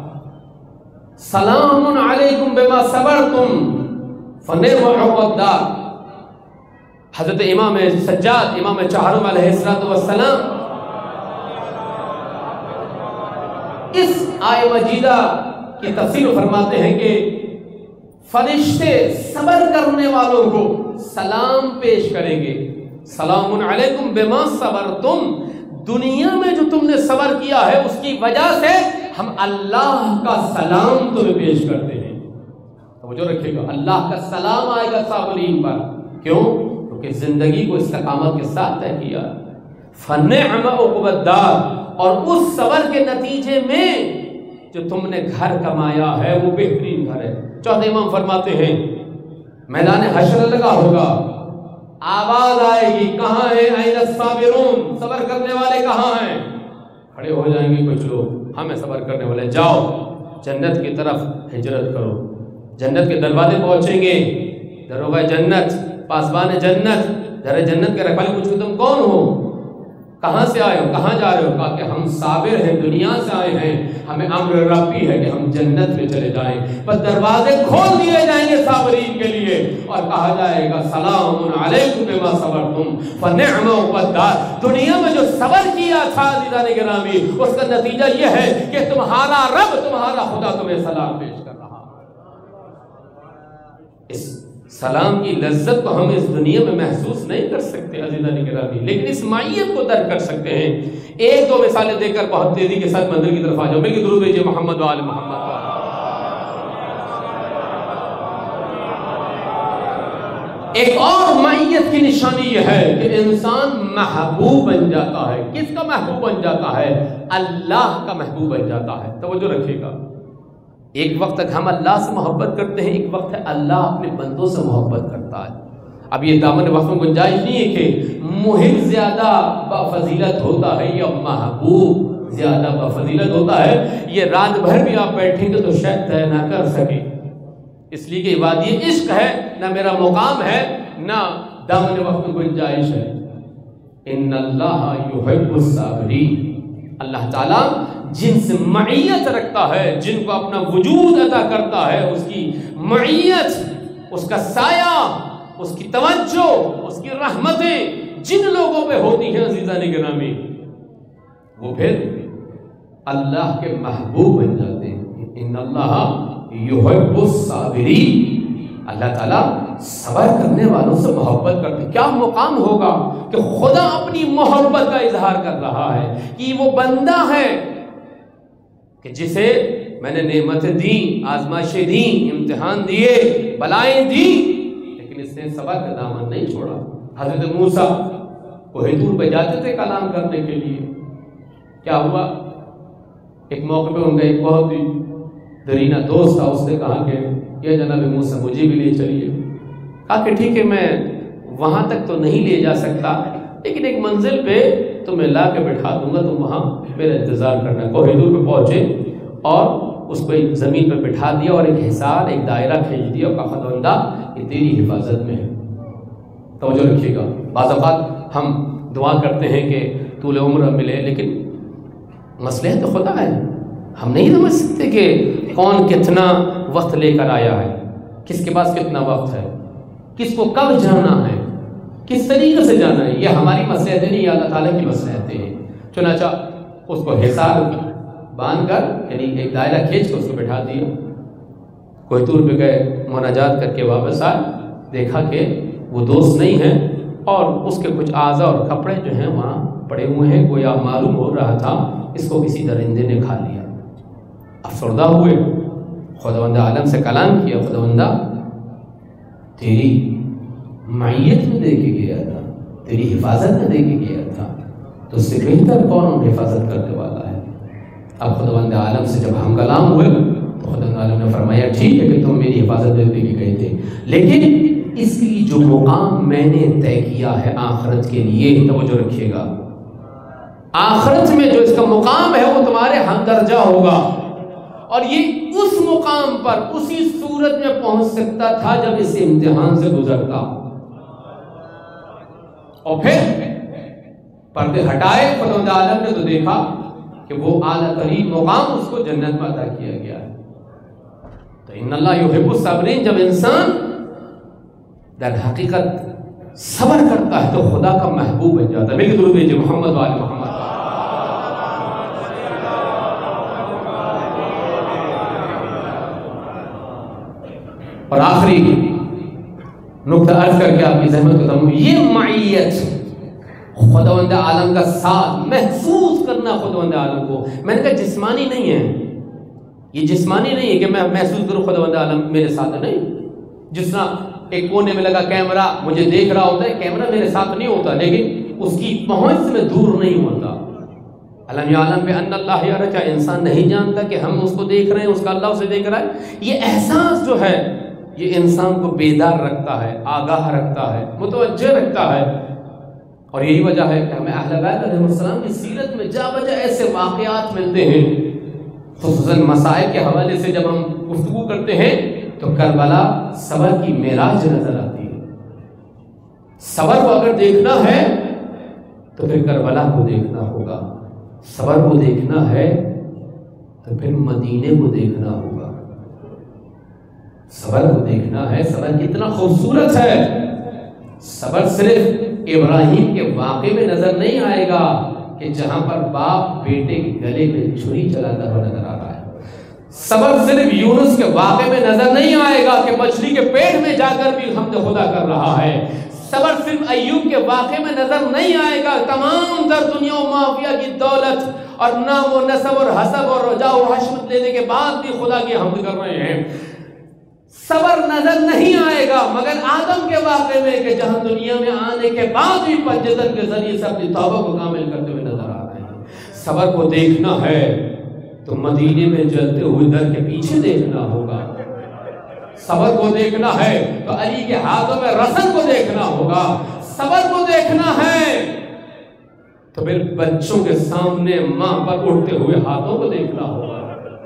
سلام علیکم بما صبرتم فنعم عقبی الدار۔ حضرت امام سجاد، امام چہارم علیہ السلام اس آیہ مجیدہ کی تفسیر فرماتے ہیں کہ فرشتے صبر کرنے والوں کو سلام پیش کریں گے، سلام علیکم بما صبرتم، دنیا میں جو تم نے صبر کیا ہے اس کی وجہ سے ہم اللہ کا سلام تمہیں پیش کرتے ہیں۔ توجہ رکھیے گا، اللہ کا سلام آئے گا صابرین پر، کیوں؟ کیونکہ زندگی کو استقامت کے ساتھ طے کیا۔ فنعم عقبی الدار، اور اس صبر کے نتیجے میں جو تم نے گھر کمایا ہے وہ بہترین گھر ہے۔ چوتھے امام فرماتے ہیں میدان حشر لگا ہوگا، آواز آئے گی، کہاں ہیں این الصابرون، صبر کرنے والے کہاں ہیں؟ کھڑے ہو جائیں گے کچھ لوگ، ہمیں صبر کرنے والے، جاؤ جنت کی طرف ہجرت کرو۔ جنت کے دروازے پہنچیں گے، دروغہ جنت، پاسبان جنت، در جنت کے رکھوالی پوچھیں گے تم کون ہو؟ کہاں سے آئے ہو، کہاں جا رہے ہو؟ کہا کہ ہم صابر ہیں، دنیا سے آئے ہیں، ہمیں امر ربی ہے کہ ہم جنت میں چلے جائیں۔ بس دروازے کھول دیے جائیں گے صابرین کے لیے اور کہا جائے گا سلام علیکم بما صبرتم فنعم عقبی الدار۔ دنیا میں جو صبر کیا تھا عزیزان گرامی، اس کا نتیجہ یہ ہے کہ تمہارا رب، تمہارا خدا تمہیں سلام پیش کر رہا ہے۔ اس سلام کی لذت کو ہم اس دنیا میں محسوس نہیں کر سکتے عزیزان گرامی، لیکن اس معیت کو درک کر سکتے ہیں۔ ایک دو مثالیں دے کر بہت تیزی کے ساتھ منزل کی طرف آ جاؤ۔ بلکہ درود بھیجیے محمد و آل محمد۔ ایک اور معیت کی نشانی یہ ہے کہ انسان محبوب بن جاتا ہے۔ کس کا محبوب بن جاتا ہے؟ اللہ کا محبوب بن جاتا ہے۔ توجہ رکھیے گا، ایک وقت تک ہم اللہ سے محبت کرتے ہیں، ایک وقت ہے اللہ اپنے بندوں سے محبت کرتا ہے۔ اب یہ دامن وقت میں گنجائش نہیں ہے کہ محب زیادہ بفضیلت ہوتا ہے یا محبوب زیادہ بفضیلت ہوتا ہے، یہ رات بھر بھی آپ بیٹھیں گے تو شاید طے نہ کر سکے، اس لیے کہ وادی عشق ہے، نہ میرا مقام ہے، نہ دامن وقت میں گنجائش ہے۔ ان اللہ یحب الصابرین، اللہ تعالیٰ جن سے معیت رکھتا ہے، جن کو اپنا وجود عطا کرتا ہے، اس کی معیت، اس کا سایہ، اس کی توجہ، اس کی رحمتیں جن لوگوں پہ ہوتی ہیں عزیزان گرامی، وہ پھر اللہ کے محبوب بن جاتے ہیں۔ ان اللہ یحب الصابرین، اللہ تعالیٰ صبر کرنے والوں سے محبت کرتے ہیں۔ کیا مقام ہوگا کہ خدا اپنی محبت کا اظہار کر رہا ہے کہ وہ بندہ ہے کہ جسے میں نے نعمتیں دیں، آزمائشیں دیں، امتحان دیے، بلائیں دیں، لیکن اس نے صبر کا دامن نہیں چھوڑا۔ حضرت موسیٰ کوہ طور پہ جاتے تھے کلام کرنے کے لیے، کیا ہوا؟ ایک موقع پہ ان کا ایک بہت ہی درینہ دوست تھا، اس نے کہا کہ یہ جناب موسیٰ مجھے بھی لے چلیے۔ کہا کہ ٹھیک ہے، میں وہاں تک تو نہیں لے جا سکتا، لیکن ایک منزل پہ تمہیں لا کے بٹھا دوں گا، تم وہاں میرا انتظار کرنا۔ کوہ طور پہ پہنچے اور اس کو ایک زمین پہ بٹھا دیا اور ایک حصار، ایک دائرہ کھینچ دیا اور کہا خداوندا یہ تیری حفاظت میں ہے۔ توجہ رکھیے گا، بعض اوقات ہم دعا کرتے ہیں کہ طول عمر ملے، لیکن مسئلہ تو خدا ہے، ہم نہیں سمجھ سکتے کہ کون کتنا وقت لے کر آیا ہے، کس کے پاس کتنا وقت ہے، کس کو کب جانا ہے، کس طریقے سے جانا ہے۔ یہ ہماری مصلحتیں نہیں، اللہ تعالیٰ کی مصلحتیں ہیں۔ چنانچہ اس کو حصار باندھ کر، یعنی ایک دائرہ کھینچ کر اس کو بٹھا دیا۔ کوہ طور پہ گئے، مناجات کر کے واپس آئے، دیکھا کہ وہ دوست نہیں ہے اور اس کے کچھ اعضاء اور کپڑے جو ہیں وہاں پڑے ہوئے ہیں، گویا معلوم ہو رہا تھا اس کو کسی درندے نے کھا لیا۔ افسردہ ہوئے، خداوند عالم سے کلام کیا، خداوندہ تیری معیت میں دے کے گیا تھا، تیری حفاظت میں دے کے گیا تھا، تو اس سے بہتر کون حفاظت کرنے والا ہے؟ اب خداوند عالم سے جب ہم کلام ہوئے تو خداوند عالم نے فرمایا ٹھیک ہے کہ تم میری حفاظت میں دے کے گئے تھے، لیکن اس کی جو مقام میں نے طے کیا ہے آخرت کے لیے، توجہ رکھیے گا، آخرت میں جو اس کا مقام ہے وہ تمہارے ہم درجہ ہوگا، اور یہ اس مقام پر اسی صورت میں پہنچ سکتا تھا جب اس امتحان سے گزرتا، اور پھر پردے ہٹائے خداوند عالم نے تو دیکھا کہ وہ اعلیٰ ترین مقام اس کو جنت میں عطا کیا گیا ہے۔ تو ان اللہ یحب الصابرین، جب انسان در حقیقت صبر کرتا ہے تو خدا کا محبوب بن جاتا ہے۔ میری درود بھیجیے محمد و آل محمد۔ اور آخری نقطہ عرض کر کے آپ کی زحمت ختم ہوئی، یہ معیت، خداوند عالم کا ساتھ محسوس کرنا، خداوند عالم کو، میں نے کہا جسمانی نہیں ہے، یہ جسمانی نہیں ہے کہ میں محسوس کروں خداوند عالم میرے ساتھ ہے، نہیں، جس طرح ایک کونے میں لگا کیمرہ مجھے دیکھ رہا ہوتا ہے، کیمرہ میرے ساتھ نہیں ہوتا لیکن اس کی پہنچ سے میں دور نہیں ہوتا۔ علم عالم پہ ان اللہ یرا، کیا انسان نہیں جانتا کہ ہم اس کو دیکھ رہے ہیں، اس کا اللہ اسے دیکھ رہا ہے؟ یہ احساس جو ہے یہ انسان کو بیدار رکھتا ہے، آگاہ رکھتا ہے، متوجہ رکھتا ہے، اور یہی وجہ ہے کہ ہمیں اہل بیت علیہ السلام کی سیرت میں جا بجا ایسے واقعات ملتے ہیں، خصوصاً مسائل کے حوالے سے جب ہم گفتگو کرتے ہیں تو کربلا صبر کی معراج نظر آتی ہے۔ صبر کو اگر دیکھنا ہے تو پھر کربلا کو دیکھنا ہوگا. صبر کو دیکھنا ہے تو پھر مدینے کو دیکھنا ہوگا. صبر کو دیکھنا ہے، صبر کتنا خوبصورت ہے. صبر صرف ابراہیم کے واقعے میں نظر نہیں آئے گا کہ جہاں پر باپ بیٹے کے گلے میں چھری چلاتا ہوا نظر آ رہا ہے. صبر صرف یونس کے واقعے میں نظر نہیں آئے گا کہ مچھلی کے پیٹ میں جا کر بھی حمد خدا کر رہا ہے. صبر صرف ایوب کے واقعے میں نظر نہیں آئے گا. تمام در دنیا و مافیا کی دولت اور نام و نسب اور حسب اور رجا و حشمت لینے کے بعد بھی خدا کی حمد کر رہے ہیں. صبر نظر نہیں آئے گا مگر آدم کے واقعے میں کہ جہاں دنیا میں آنے کے بعد بھی پنجتن کے ذریعے سے اپنی توبہ کو کامل کرتے ہوئے نظر آ رہے ہیں. صبر کو دیکھنا ہے تو مدینے میں جلتے ہوئے در کے پیچھے دیکھنا ہوگا. صبر کو دیکھنا ہے تو علی کے ہاتھوں میں رسن کو دیکھنا ہوگا. صبر کو دیکھنا ہے تو پھر بچوں کے سامنے ماں پر اٹھتے ہوئے ہاتھوں کو دیکھنا ہوگا.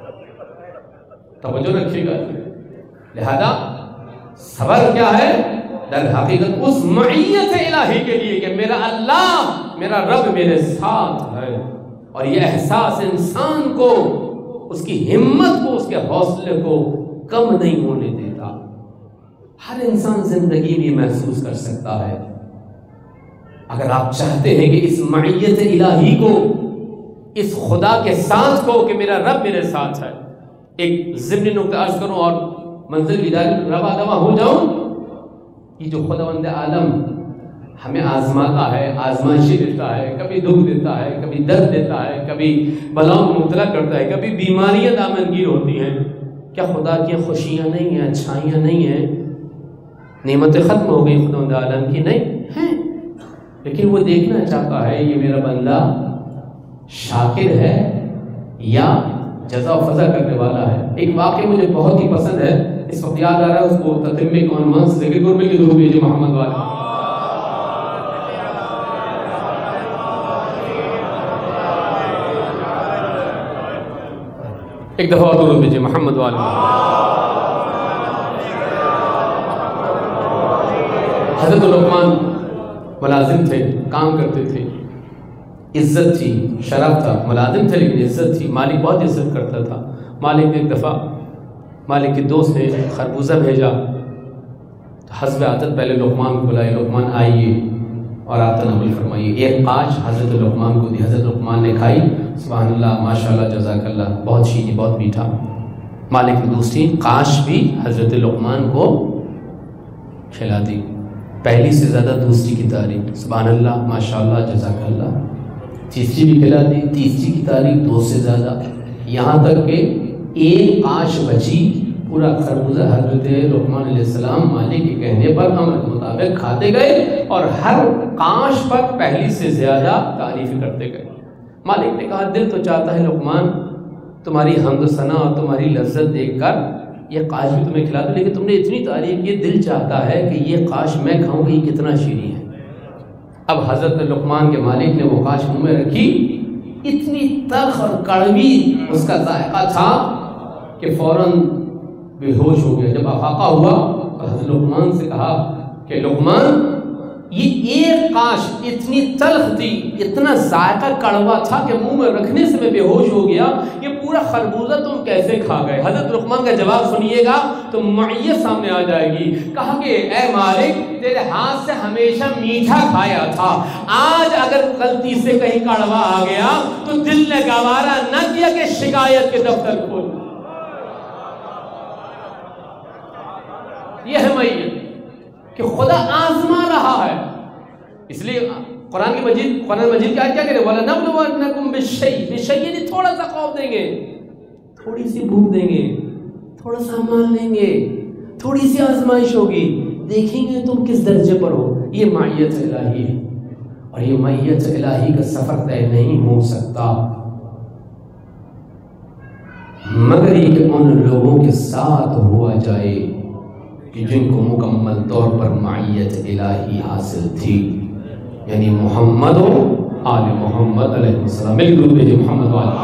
توجہ رکھیے گا. لہذا صبر کیا ہے؟ در حقیقت اس معیت الہی کے لیے کہ میرا اللہ میرا رب میرے ساتھ ہے. اور یہ احساس انسان کو اس کی ہمت کو اس کے حوصلے کو کم نہیں ہونے دیتا. ہر انسان زندگی میں محسوس کر سکتا ہے. اگر آپ چاہتے ہیں کہ اس معیت الہی کو، اس خدا کے ساتھ کو کہ میرا رب میرے ساتھ ہے. ایک ضمنی نکتہ عرض کروں اور منزل کی جانب روا دوا ہو جاؤں. یہ جو خداوند عالم ہمیں آزماتا ہے، آزمائشیں دیتا ہے، کبھی دکھ دیتا ہے، کبھی درد دیتا ہے، کبھی بلاؤں میں مبتلا کرتا ہے، کبھی بیماریاں دامنگیر ہوتی ہیں، کیا خدا کی خوشیاں نہیں ہیں، اچھائیاں نہیں ہیں، نعمتیں ختم ہو گئی خداوند عالم کی؟ نہیں ہیں. لیکن وہ دیکھنا چاہتا ہے یہ میرا بندہ شاکر ہے یا جزا و فضا کرنے والا ہے. ایک واقعہ مجھے بہت ہی پسند ہے، اس وقت یاد آ رہا ہے، اس کو تتمے کے عنوان سے ذکر کرنے کے ضرور بھیجے محمد والے. ایک دفعہ ضرور بھیجے محمد والے. حضرت لقمان ملازم تھے، کام کرتے تھے، عزت تھی، شرف تھا. ملازم تھے لیکن عزت تھی. مالک بہت عزت کرتا تھا. مالک نے ایک دفعہ مالک کے دوست نے خربوزہ بھیجا تو حسب عادت پہلے لقمان کو بلائے، لقمان آئیے اور آتن عمل فرمائیے. ایک قاش حضرت لقمان کو دی. حضرت لقمان نے کھائی. سبحان اللہ، ماشاءاللہ، جزاک اللہ، بہت شیریں، بہت میٹھا. مالک نے دوسری قاش بھی حضرت لقمان کو کھلا دی. پہلی سے زیادہ دوسری کی تعریف، سبحان اللہ، ماشاءاللہ، جزاک اللہ. تیسری بھی کھلا دی، تیسری کی تعریف دو سے زیادہ، یہاں تک کہ ایک قاش بچی. پورا خربوزہ حضرت لقمان علیہ السلام مالک کے کہنے پر امر کے مطابق کھاتے گئے اور ہر قاش پر پہلی سے زیادہ تعریف کرتے گئے. مالک نے کہا دل تو چاہتا ہے لقمان تمہاری حمد و ثنا اور تمہاری لذت دیکھ کر یہ قاش بھی تمہیں کھلا دوں، لیکن تم نے اتنی تعریف کی، دل چاہتا ہے کہ یہ قاش میں کھاؤں کہ یہ کتنا شیریں ہے. اب حضرت لقمان کے مالک نے وہ قاش منہ میں رکھی. اتنی تلخ اور کڑوی اس کا ذائقہ تھا کہ فوراً بے ہوش ہو گیا. جب افاقہ ہوا تو حضرت لقمان سے کہا کہ لقمان یہ ایک قاش اتنی تلخ تھی، اتنا ذائقہ کڑوا تھا کہ منہ میں رکھنے سے میں بے ہوش ہو گیا. یہ پورا خربوزہ تم کیسے کھا گئے؟ حضرت لقمان کا جواب سنیے گا تو معیت سامنے آ جائے گی. کہا کہ اے مالک تیرے ہاتھ سے ہمیشہ میٹھا کھایا تھا، آج اگر غلطی سے کہیں کڑوا آ گیا تو دل نے گوارا نہ کیا کہ شکایت کے دفتر کھول. یہ ہے معیت کہ خدا آزما رہا ہے. اس لیے قرآن کی مجید قرآن مجید کا کیا کرے؟ وَلَنَبْلُوَنَّكُمْ بِالشَّيْءِ بِالشَّيْء یعنی تھوڑا سا خوف دیں گے، تھوڑی سی بھوک دیں گے، تھوڑا سا مال لیں گے، تھوڑی سی آزمائش ہوگی، دیکھیں گے تم کس درجے پر ہو. یہ معیت الہی ہے اور یہ معیت الہی کا سفر طے نہیں ہو سکتا مگر یہ کہ ان لوگوں کے ساتھ ہوا جائے کہ جن کو مکمل طور پر معیت الہی حاصل تھی، یعنی محمد و آل محمد علیہ السلام. مل درود بھیجے محمد والے.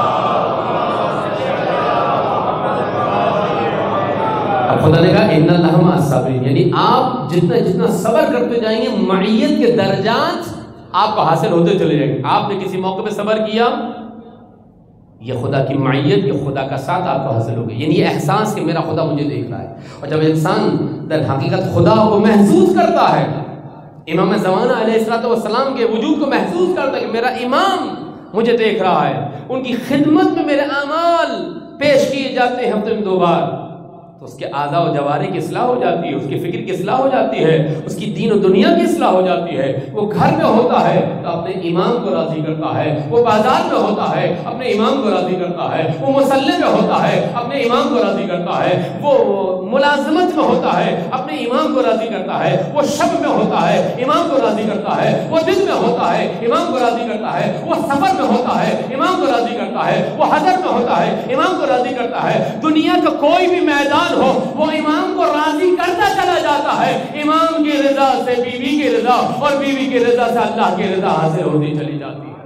اب خدا نے کہا ان اللہ مع الصابرین، یعنی آپ جتنا جتنا صبر کرتے جائیں گے معیت کے درجات آپ کو حاصل ہوتے چلے جائیں گے. آپ نے کسی موقع پہ صبر کیا، یہ خدا کی معیت، یہ خدا کا ساتھ آپ کو حاصل ہوگا. یعنی یہ احساس کہ میرا خدا مجھے دیکھ رہا ہے. اور جب انسان در حقیقت خدا کو محسوس کرتا ہے، امام زمانہ علیہ الصلوۃ والسلام کے وجود کو محسوس کرتا ہے کہ میرا امام مجھے دیکھ رہا ہے، ان کی خدمت میں میرے اعمال پیش کیے جاتے ہیں ہفتے میں دو بار، تو اس کے اعضاء و جوارح کی اصلاح ہو جاتی ہے، اس کی فکر کی اصلاح ہو جاتی ہے، اس کی دین و دنیا کی اصلاح ہو جاتی ہے. وہ گھر میں ہوتا ہے تو اپنے امام کو راضی کرتا ہے، وہ بازار میں ہوتا ہے اپنے امام کو راضی کرتا ہے، وہ مصلی میں ہوتا ہے اپنے امام کو راضی کرتا ہے، وہ ملازمت میں ہوتا ہے اپنے امام کو راضی کرتا ہے، وہ شب میں ہوتا ہے امام کو راضی کرتا ہے، وہ دن میں ہوتا ہے امام کو راضی کرتا ہے، وہ سفر میں ہوتا ہے امام کو راضی کرتا ہے، وہ حضر میں ہوتا ہے امام کو راضی کرتا ہے. دنیا کا کوئی بھی میدان ہو وہ امام کو راضی کرتا چلا جاتا ہے. امام کی رضا سے بیوی کی رضا اور بیوی کی رضا سے اللہ کی رضا حاصل ہوتی چلی جاتی ہے.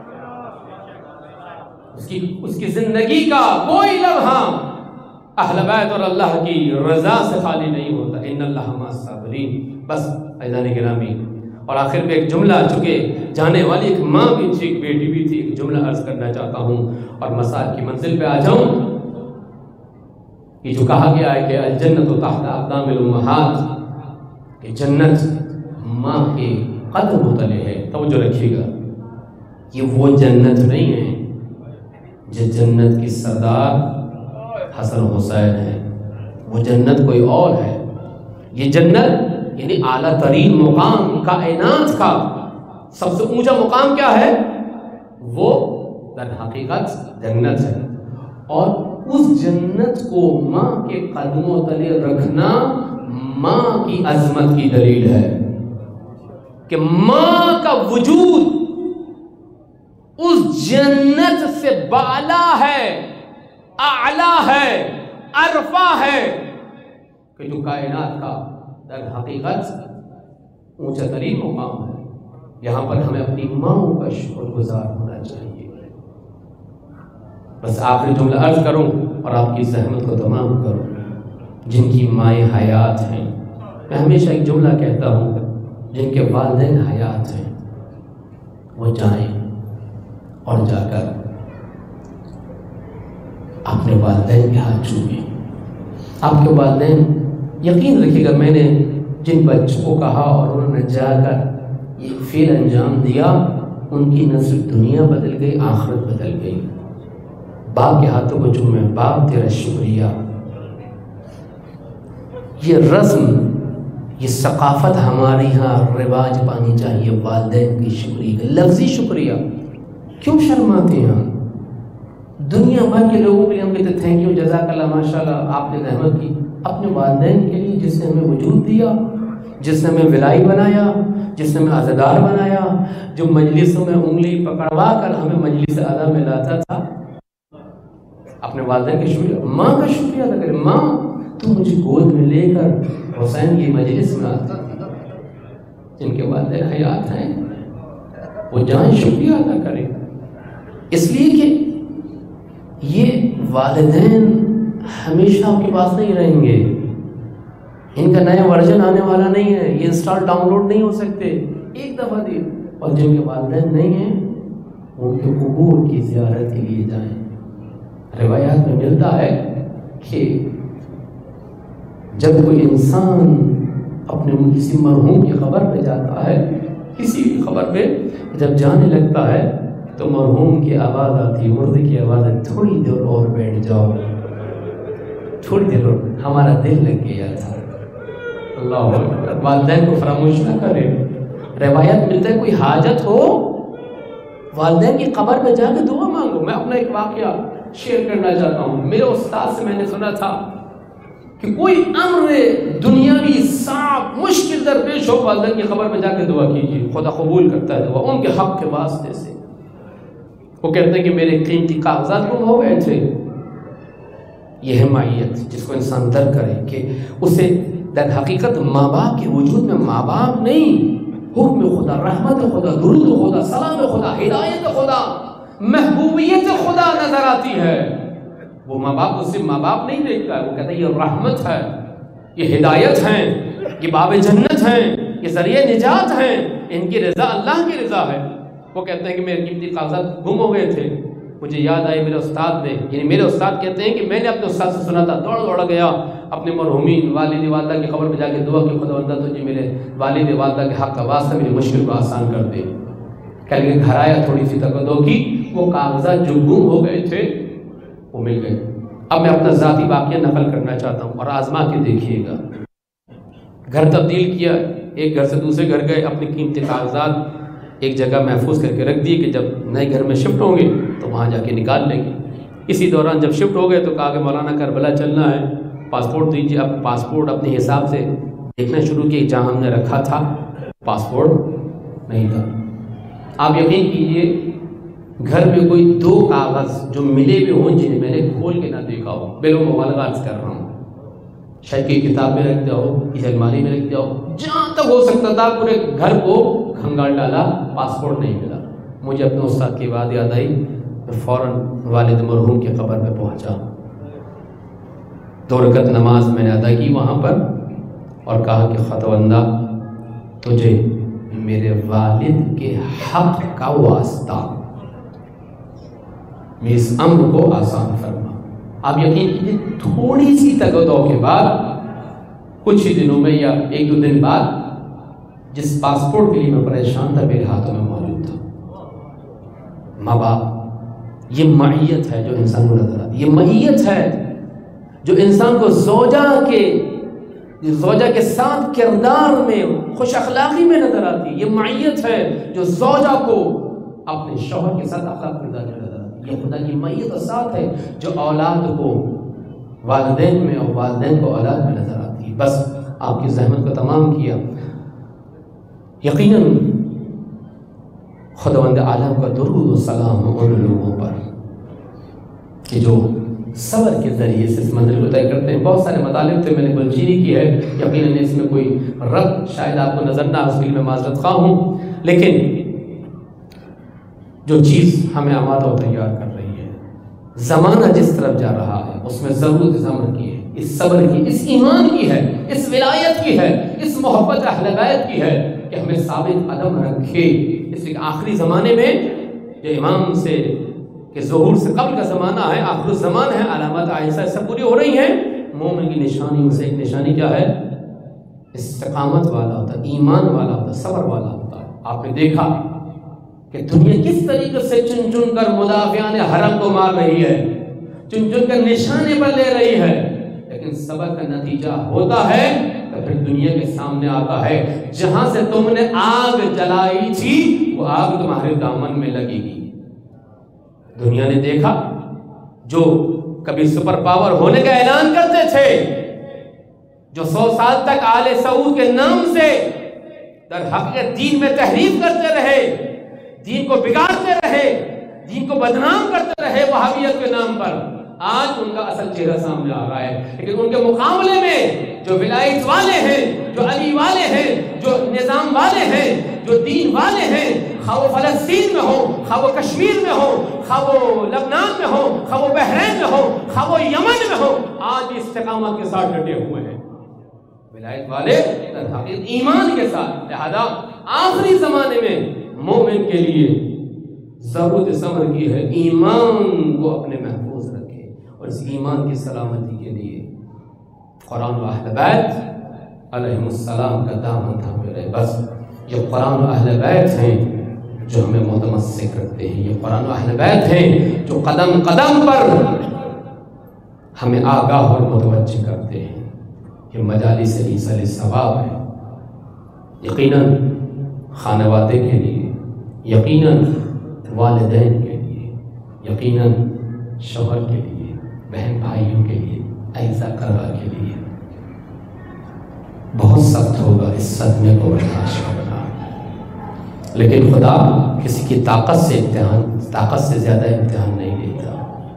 اس کی اس کی زندگی کا کوئی لمحہ اہل بیت اور اللہ کی رضا سے خالی نہیں ہوتا. ان اللہ مع الصابرین. بس عزیزان گرامی، اور آخر میں ایک جملہ، چونکہ جانے والی ایک ماں بھی تھی، ایک بیٹی بھی تھی، ایک جملہ عرض کرنا چاہتا ہوں اور مسائل کی منزل پہ آ جاؤں. یہ جو کہا گیا ہے کہ الجنت تحت اقدام الامہات، کہ جنت ماں کے قدم تلے ہے. توجہ رکھیے گا، یہ وہ جنت نہیں ہے جو جنت کی سردار حسن حسین ہے، وہ جنت کوئی اور ہے. یہ جنت یعنی اعلیٰ ترین مقام، کائنات کا سب سے اونچا مقام کیا ہے؟ وہ در حقیقت جنت ہے. اور اس جنت کو ماں کے قدموں تلے رکھنا ماں کی عظمت کی دلیل ہے کہ ماں کا وجود اس جنت سے بالا ہے، اعلیٰ ہے، عرفہ ہے، کہ جو کائنات کا در حقیقت اونچا ترین مقام ہے. یہاں پر ہمیں اپنی ماں کا شکر گزار ہونا چاہیے. بس آخری جملہ عرض کروں اور آپ کی زحمت کو تمام کروں. جن کی مائیں حیات ہیں، میں ہمیشہ ایک جملہ کہتا ہوں، جن کے والدین حیات ہیں وہ جائیں اور جا کر اپنے والدین کے ہاتھ چھوئیں. آپ کے والدین، یقین رکھیے گا، میں نے جن بچوں کو کہا اور انہوں نے جا کر یہ فعل انجام دیا، ان کی نہ صرف دنیا بدل گئی، آخرت بدل گئی. باپ کے ہاتھوں کو چومیں، باپ تیرا شکریہ. یہ رسم، یہ ثقافت ہمارے یہاں رواج پانی چاہیے، والدین کی شکریہ کا لفظی شکریہ. کیوں شرماتے ہیں ہم؟ دنیا بھر کے لوگوں کے لیے ہم کہتے تھینک یو، جزاک اللہ، ماشاء اللہ آپ نے زحمت کی. اپنے والدین کے لیے جس نے ہمیں وجود دیا، جس نے ہمیں ولائی بنایا، جس نے ہمیں عزادار بنایا، جو مجلسوں میں انگلی پکڑوا کر ہمیں مجلس اعلیٰ میں لاتا تھا، اپنے والدین کے شکریہ، ماں کا شکریہ ادا کریں. ماں تو مجھے گود میں لے کر حسین کی مجلس میں آتا تھا. جن کے والدین حیات ہیں وہ جان شکریہ ادا کریں، اس لیے کہ یہ والدین ہمیشہ آپ کے پاس نہیں رہیں گے. ان کا نیا ورژن آنے والا نہیں ہے، یہ انسٹال ڈاؤن لوڈ نہیں ہو سکتے ایک دفعہ دے. اور جن کے والدین نہیں ہیں ان کے قبور کی زیارت کے لیے جائیں. روایات میں ملتا ہے کہ جب کوئی انسان اپنے کسی مرحوم کی خبر پہ جاتا ہے، کسی بھی خبر پہ جب جانے لگتا ہے تو مرحوم کی آواز آتی ہے، مردے کی آواز ہے، تھوڑی دیر اور بیٹھ جاؤ، تھوڑی دیر اور، ہمارا دل لگ گیا تھا. اللہ اکبر. والدین کو فراموش نہ کرے. روایت ملتا ہے کوئی حاجت ہو والدین کی قبر پہ جا کے دعا مانگو. میں اپنا ایک واقعہ شیئر کرنا چاہتا ہوں. میرے استاد سے میں نے سنا تھا کہ کوئی امر دنیاوی صعب مشکل درپیش ہو، والدین کی قبر پہ جا کے دعا کیجیے، خدا قبول کرتا ہے دعا ان کے حق کے واسطے سے. وہ کہتے ہیں کہ میرے قیمتی کاغذات گم ہو گئے تھے. یہ ہے معیت جس کو انسان در کرے کہ اسے در حقیقت ماں باپ کے وجود میں ماں باپ نہیں، حکم خدا، رحمت خدا، درود خدا، سلام خدا، ہدایت خدا، محبوبیت خدا نظر آتی ہے. وہ ماں باپ اسے ماں باپ نہیں دیکھتا ہے، وہ کہتا ہے یہ رحمت ہے، یہ ہدایت ہیں، یہ باب جنت ہیں، یہ ذریعہ نجات ہیں، ان کی رضا اللہ کی رضا ہے۔ وہ کہتے ہیں کہ میرے قیمتی کاغذات گم ہو گئے تھے، مجھے یاد آئی میرے استاد نے، یعنی میرے استاد کہتے ہیں کہ میں نے اپنے استاد سے سنا تھا، دوڑ دوڑ گیا اپنے مرحومین والد والدہ کی قبر پہ جا کے دعا کہ خداوندہ تجھے میرے والد والدہ کے حق کا واسطہ میری مشکل کو آسان کر دے۔ کہہ لگے گھر آیا، تھوڑی سی تقدو کی، وہ کاغذات جو گم ہو گئے تھے وہ مل گئے۔ اب میں اپنا ذاتی واقعہ نقل کرنا چاہتا ہوں اور آزما کے دیکھیے گا۔ گھر تبدیل کیا، ایک گھر سے دوسرے گھر گئے، اپنے قیمتی کاغذات ایک جگہ محفوظ کر کے رکھ دیے کہ جب نئے گھر میں شفٹ ہوں گے تو وہاں جا کے نکال لیں گے۔ اسی دوران جب شفٹ ہو گئے تو کہا کہ مولانا کربلا چلنا ہے، پاسپورٹ دیجیے۔ اب پاسپورٹ اپنے حساب سے دیکھنا شروع کیا، جہاں ہم نے رکھا تھا پاسپورٹ نہیں تھا۔ آپ یقین کیجئے گھر میں کوئی دو کاغذ جو ملے ہوئے ہوں جنہیں میں نے کھول کے نہ دیکھا ہو، بلو مبالغہ عرض کر رہا ہوں، شاید کہ کتاب میں رکھ دیا ہو، کسی الماری میں رکھ دیا ہو، جہاں تک ہو سکتا تھا پورے گھر کو کھنگال ڈالا، پاسپورٹ نہیں ملا۔ مجھے اپنے استاد کی بات یاد آئی، میں فوراً والد مرحوم کی قبر پہ پہنچا، دو رکعت نماز میں نے ادا کی وہاں پر اور کہا کہ خداوندہ تجھے میرے والد کے حق کا واسطہ میں اس امر کو آسان فرما۔ آپ یقین کیجیے تھوڑی سی تگدو کے بعد کچھ ہی دنوں میں یا ایک دو دن بعد جس پاسپورٹ کے لیے میں پریشان تھا میرے ہاتھوں میں موجود تھا۔ ماں باپ، یہ معیت ہے جو انسان کو نظر آتی ہے، یہ معیت ہے جو انسان کو زوجہ کے زوجہ کے ساتھ کردار میں خوش اخلاقی میں نظر آتی ہے، یہ معیت ہے جو زوجہ کو اپنے شوہر کے ساتھ اخلاق کردار میں نظر آتی ہے، یہ خدا کی معیت ساتھ ہے جو اولاد کو والدین میں اور والدین کو اولاد میں نظر آتی ہے۔ بس آپ کی زحمت کو تمام کیا۔ یقیناً خداوند عالم کا درود و سلام ان لوگوں پر کہ جو صبر کے ذریعے سے اس منزل کو طے کرتے ہیں۔ بہت سارے مطالب تھے، میں نے گلچینی کی ہے، یقیناً اس میں کوئی رد شاید آپ کو نظر نہ آئے، اس کے لیے میں معذرت خواہ ہوں، لیکن جو چیز ہمیں آمادہ و تیار کر رہی ہے، زمانہ جس طرف جا رہا ہے اس میں ضرورت صبر کی ہے، اس صبر کی، اس ایمان کی ہے، اس ولایت کی ہے، اس محبت اہل بیت کی ہے کہ ہمیں ثابت قدم رکھے۔ اس لیے آخری زمانے میں جو امام سے کہ ظہور سے قبل کا زمانہ ہے، آخر الزمان ہے، علامات آہستہ سے پوری ہو رہی ہیں۔ مومن کی نشانیوں سے ایک نشانی کیا ہے؟ استقامت والا ہوتا ہے، ایمان والا ہوتا ہے، صبر والا ہوتا ہے۔ آپ نے دیکھا کہ دنیا کس طریقے سے چن چن کر مدافعان حرم کو مار رہی ہے، چن چن کر نشانے پر لے رہی ہے، لیکن صبر کا نتیجہ ہوتا ہے تو پھر دنیا کے سامنے آتا ہے جہاں سے تم نے آگ جلائی تھی وہ آگ تمہارے دامن میں لگے گی۔ دنیا نے دیکھا جو کبھی سپر پاور ہونے کا اعلان کرتے تھے، جو سو سال تک آل سعود کے نام سے در حقیقت دین میں تحریف کرتے رہے، دین کو بگاڑتے رہے، دین کو بدنام کرتے رہے وہابیت کے نام پر، آج ان کا اصل چہرہ سامنے آ رہا ہے۔ لیکن ان کے مقابلے میں جو ولایت والے ہیں، جو علی والے ہیں، جو نظام والے ہیں، جو دین والے ہیں، خواہ وہ فلسطین میں ہو، خواہ وہ کشمیر میں ہو، خواہ وہ لبنان میں ہو، خواہ وہ بحرین میں ہو، خواہ وہ یمن میں ہو، آج بھی استقامت کے ساتھ ڈٹے ہوئے ہیں ولایت والے ایمان کے ساتھ۔ لہذا آخری زمانے میں مومن کے لیے ضرورت صبر کی ہے، ایمان کو اپنے محفوظ رکھے، اور اس ایمان کی سلامتی کے لیے قرآن و اہل بیت علیہم السلام کا دامن تھامے رہے۔ بس یہ قرآن و اہل بیت ہیں جو ہمیں متمسک کرتے ہیں، یہ قرآن و اہل بیت ہیں جو قدم قدم پر ہمیں آگاہ اور متوجہ کرتے ہیں۔ یہ مجالس ایصال ثواب ہے، یقیناً خانوادے کے لیے، یقیناً والدین کے لیے، یقیناً شوہر کے لیے، بہن بھائیوں کے لیے، اعزا کربا کے لیے بہت سخت ہوگا اس صدمے کو برداشت کرنا، لیکن خدا کسی کی طاقت سے امتحان طاقت سے زیادہ امتحان نہیں دیتا،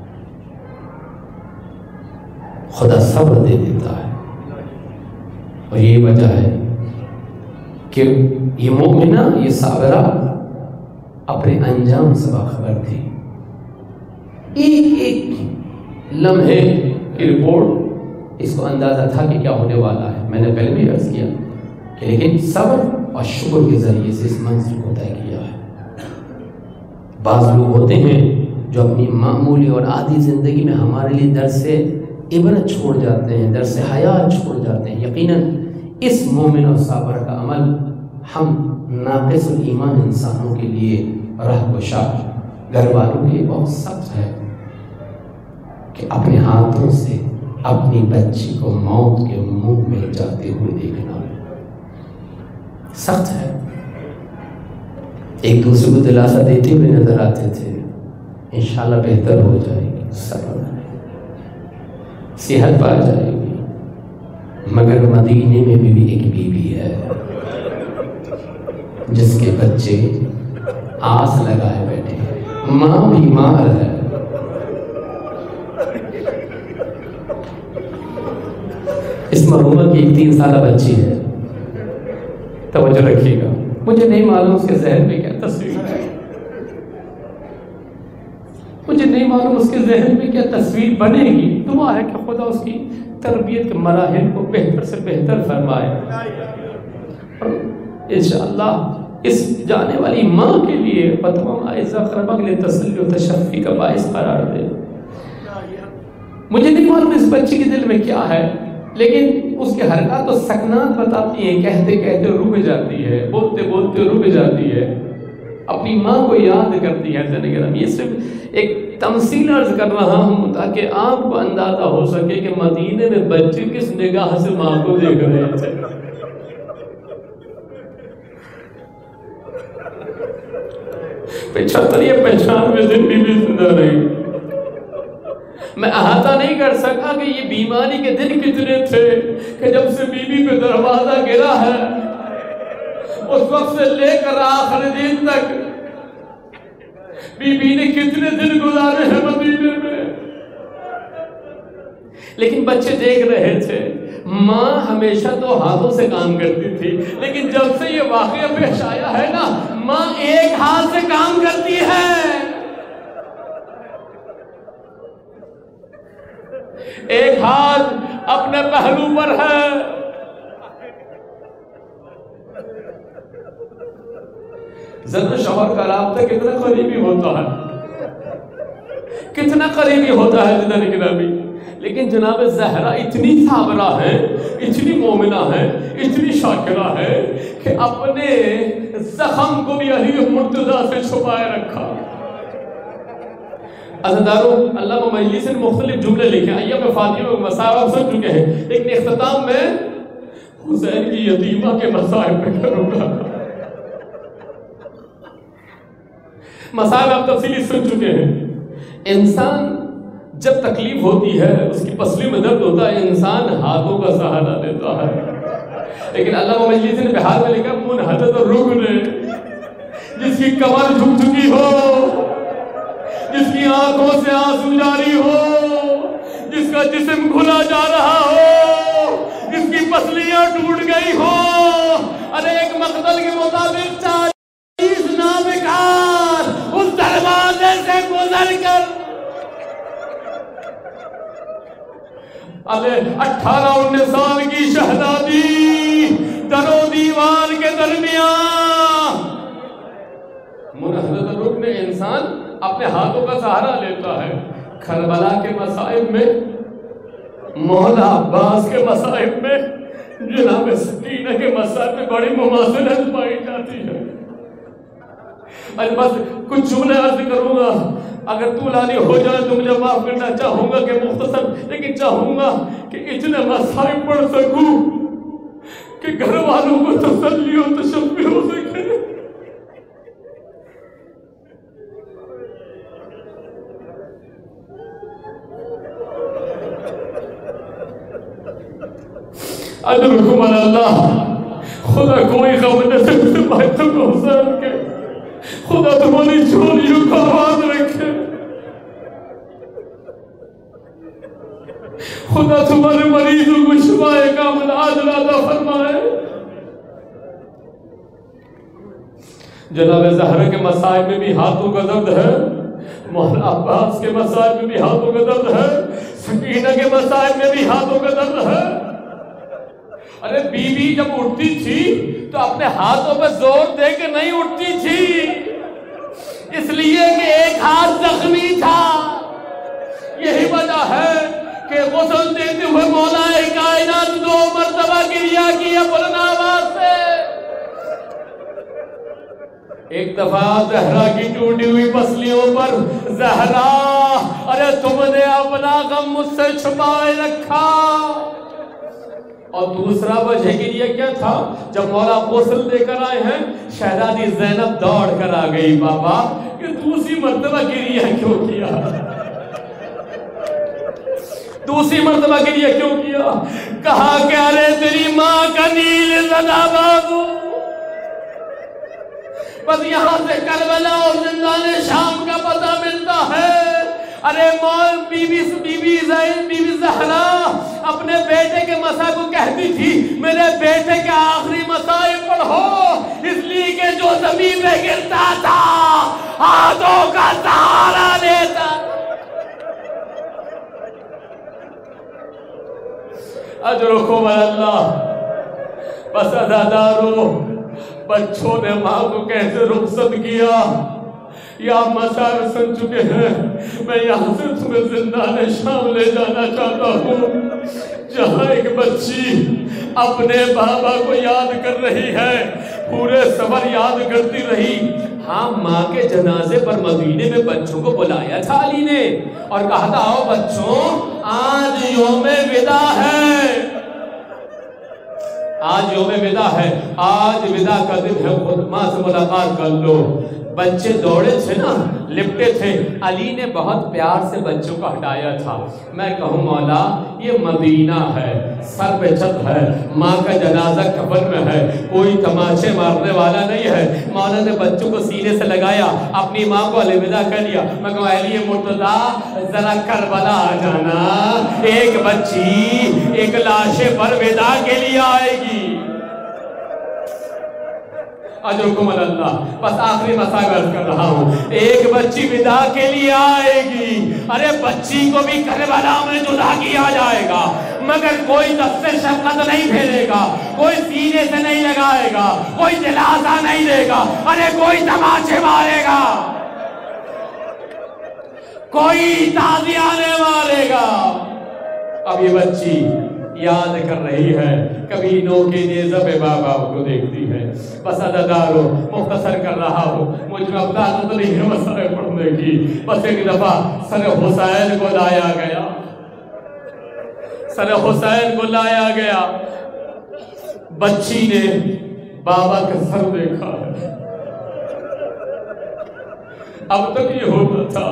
خدا صبر دے دیتا ہے۔ اور یہ وجہ ہے کہ یہ مومنہ، یہ صابرہ اپنے انجام سے باخبر تھی، ایک ایک لمحے کی رپورٹ اس کو اندازہ تھا کہ کیا ہونے والا ہے۔ میں نے پہلے بھی عرض کیا کہ لیکن صبر اور شکر کے ذریعے سے اس منزل کو طے کیا ہے۔ بعض لوگ ہوتے ہیں جو اپنی معمولی اور عادی زندگی میں ہمارے لیے درس عبرت چھوڑ جاتے ہیں، درس حیات چھوڑ جاتے ہیں۔ یقیناً اس مومن اور صابر کا عمل ہم ناقص الایمان انسانوں کے لیے راہ گشا، گھر والوں کے لیے بہت سخت ہے کہ اپنے ہاتھوں سے اپنی بچی کو موت کے منہ میں جاتے ہوئے دیکھنا سخت ہے۔ ایک دوسرے کو دلاسا دیتے ہوئے نظر آتے تھے، انشاءاللہ بہتر ہو جائے گی، صبر صحت پا جائے گی، مگر مدینے میں بھی, بھی ایک بی بی ہے جس کے بچے آس لگائے بیٹھے، ماں بیمار ہے، اس مرحومہ کی ایک تین سالہ بچی ہے۔ توجہ رکھیے گا، مجھے نہیں معلوم اس کے ذہن میں کیا تصویر ہے، مجھے نہیں معلوم اس کے ذہن میں کیا تصویر بنے گی۔ دعا ہے کہ خدا اس کی تربیت کے مراحل کو بہتر سے بہتر فرمائے، اور انشاءاللہ اس جانے والی ماں کے لیے و تمام اعزاء اقربا کے لیے تسلی و تشفی کا باعث قرار دے۔ مجھے نہیں معلوم اس بچی کے دل میں کیا ہے، لیکن اس کے حرکات و سکنات بتاتی ہیں، کہتے کہتے رک جاتی ہے، بولتے بولتے رک جاتی ہے، اپنی ماں کو یاد کرتی ہے۔ زندگی یہ صرف ایک تمثیل عرض کر رہا ہوں تاکہ آپ کو اندازہ ہو سکے کہ مدینے میں بچے کس نگاہ سے ماں کو دیکھ رہے تھے۔ پچھتر پچھانوے دن بھی بھی زندہ رہی۔ میں احاطہ نہیں کر سکا کہ یہ بیماری کے دن کتنے تھے کہ جب سے بی بی پہ دروازہ گرا ہے اس وقت سے لے کر آخر دن تک بی بی نے کتنے دن گزارے ہیں مدینے میں۔ لیکن بچے دیکھ رہے تھے، ماں ہمیشہ دو ہاتھوں سے کام کرتی تھی، لیکن جب سے یہ واقعہ پیش آیا ہے نا، ماں ایک ہاتھ سے کام کرتی ہے۔ ایک ہاتھ اپنے پہلو پر ہے، زن شوہر کا رابطہ کتنا قریبی ہوتا ہے، کتنا قریبی ہوتا ہے زندہ نگرانی۔ لیکن جناب زہرا اتنی صابرہ ہے، اتنی مومنہ ہے، اتنی شاکرہ ہے کہ اپنے زخم کو بھی علی مرتضیٰ سے چھپائے رکھا۔ عزیزانو، علامہ مجلسی نے مختلف جملے لکھے، ایام فاطمہ کے مصائب آپ سن چکے ہیں، لیکن اختتام میں حسین کی یتیمہ کے مصائب پہ کروں گا۔ مصائب آپ تفصیلی سن چکے ہیں۔ انسان جب تکلیف ہوتی ہے، اس کی پسلی میں درد ہوتا ہے، انسان ہاتھوں کا سہارا لیتا ہے، لیکن علامہ مجلسی نے بہار میں لکھا منحدت الرکن، جس کی کمر جھک چکی ہو، جس کی آنکھوں سے آنسو جاری ہو، جس کا جسم کھلا جا رہا ہو، جس کی پسلیاں ٹوٹ گئی ہو، ارے ایک مقتل کے مطابق چالیس نابکار اس دروازے سے گزر کر ارے اٹھارہ انیس سال کی شہزادی در و دیوار کے درمیان، منحدت الرکن انسان اپنے ہاتھوں کا سہارا لیتا ہے۔ کربلا کے مصائب میں، مولا عباس کے مصائب میں، جناب سکینہ کے مصائب میں بڑی مماثلت پائی جاتی ہے۔ بس کچھ جملے عرض کروں گا، اگر طولانی ہو جائے تو مجھے معاف کرنا چاہوں گا کہ مختصر، لیکن چاہوں گا کہ اتنے مصائب پڑھ سکوں کہ گھر والوں کو تسلی و تشفی ہو سکے۔ اجرکم علی اللہ، خدا کوئی غم نہ سے باتوں کو حسین کے، خدا تمہاری جھولیوں کو آباد رکھے، خدا تمہارے مریضوں کو شفائے کامل عاجل عطا فرمائے۔ جناب زہرا کے مصائب میں بھی ہاتھوں کا درد ہے، مولا عباس کے مصائب میں بھی ہاتھوں کا درد ہے، سکینہ کے مصائب میں بھی ہاتھوں کا درد ہے، ارے بیوی جب اٹھتی تھی تو اپنے ہاتھوں پہ زور دے کے نہیں اٹھتی تھی، اس لیے کہ ایک ہاتھ زخمی تھا۔ یہی وجہ ہے کہ غسل دیتے ہوئے مولا کائنات دو مرتبہ گریا کیا بلند آواز سے۔ ایک دفعہ زہرا کی ٹوٹی ہوئی پسلیوں پر، زہرا ارے تم نے اپنا غم مجھ سے چھپائے رکھا۔ اور دوسرا وجہ کے لیے کیا تھا؟ جب مولا غسل دے کر آئے ہیں، شہزادی زینب دوڑ کر آ گئی، بابا کہ دوسری مرتبہ گریا کیوں کیا؟ دوسری مرتبہ گریا کیوں کیا؟ کہا کہ ارے تیری ماں کا نیل زدہ بابو، بس یہاں سے کربلا اور زندان شام کا پتہ ملتا ہے۔ ارے مول بی بی بی بی زین بی بی زہرا اپنے بیٹے کے مسا کو کہتی تھی میرے بیٹے کے آخری مسائل پڑھو، اس لیے کہ جو زمین میں گرتا تھا ہاتھوں کا سہارا لیتا۔ اجرکم اللہ۔ بس عزادارو، بچوں نے ماں کو کیسے رخصت کیا؟ یا مسائل سن چکے ہیں، میں یہاں سے تمہیں زندان شام لے جانا چاہتا ہوں، جہاں ایک بچی اپنے بابا کو یاد کر رہی ہے، پورے سفر یاد کرتی رہی۔ ہاں، ماں کے جنازے پر مدینے میں بچوں کو بلایا تھا علی نے اور کہا تھا آؤ بچوں، آج یوم ودا ہے، آج یوم ودا ہے، آج ودا کا دن ہے، خود ماں سے ملاقات کر لو۔ بچے دوڑے تھے نا، لپٹے تھے، علی نے بہت پیار سے بچوں کو ہٹایا تھا۔ میں کہوں مولا یہ مدینہ ہے، سر پہ چھت ہے، ماں کا جنازہ کفن میں ہے، کوئی تماچے مارنے والا نہیں ہے۔ مولا نے بچوں کو سینے سے لگایا، اپنی ماں کو الوداع کر لیا۔ میں کہوں علی مرتضیٰ ذرا کربلا آ جانا، ایک بچی ایک لاشے پر وداع کے لیے آئے گی۔ اجرکم اللہ۔ بس آخری مسائل عرض کر رہا ہوں، ایک بچی وداع کے لیے آئے گی، ارے بچی کو بھی کربلا میں جدا کیا جائے گا، مگر کوئی دست شفقت نہیں پھیرے گا، کوئی سینے سے نہیں لگائے گا، کوئی دلاسا نہیں دے گا، ارے کوئی تماچے مارے گا، کوئی تازیہ نہیں مارے گا۔ اب یہ بچی یاد کر رہی ہے، کبھی نو کے نیزہ پہ بابا کو دیکھتی ہے۔ بس عزادارو، مختصر کر رہا ہوں، مجھ میں اب طاقت نہیں ہے مسئلے پڑھنے کی۔ بس ایک دفعہ سر حسین کو لایا گیا، سر حسین کو لایا گیا، بچی نے بابا کا سر دیکھا ہے۔ اب تک یہ ہوتا تھا،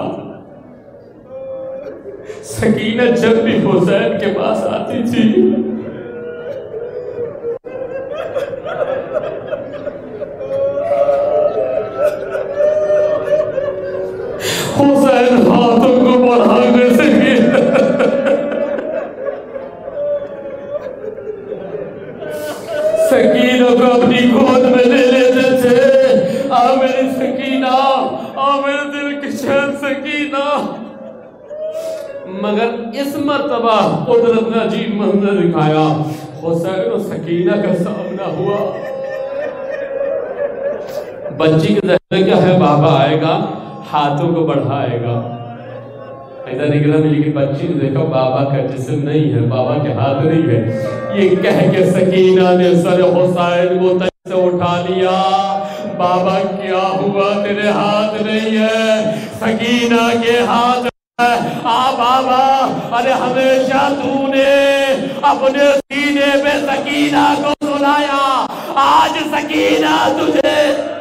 سکینہ جب بھی حسین کے پاس آتی تھی حسین ہاتھوں کو بڑھانے سے سکینہ کو اپنی گود میں لے لیتے تھے۔ آ میری سکینہ، آ میرے دل کی چین سکینہ۔ مگر اس مرتبہ قدرت نے عجیب منظر دکھایا، حسین و سکینہ کا سامنا ہوا۔ بچی کے ذہن میں کیا ہے؟ بابا آئے گا، ہاتھوں کو بڑھائے گا، ایسا نگرہ میں، لیکن بچی نے دیکھا بابا کا جسم نہیں ہے، بابا کے ہاتھ نہیں ہے۔ یہ کہہ کے سکینہ نے سر حسین کو تن سے اٹھا لیا، بابا کیا ہوا؟ تیرے ہاتھ نہیں ہے، سکینہ کے ہاتھ۔ آ بابا، ارے ہمیشہ تو نے اپنے سینے پہ سکینہ کو سلایا، آج سکینہ تجھے۔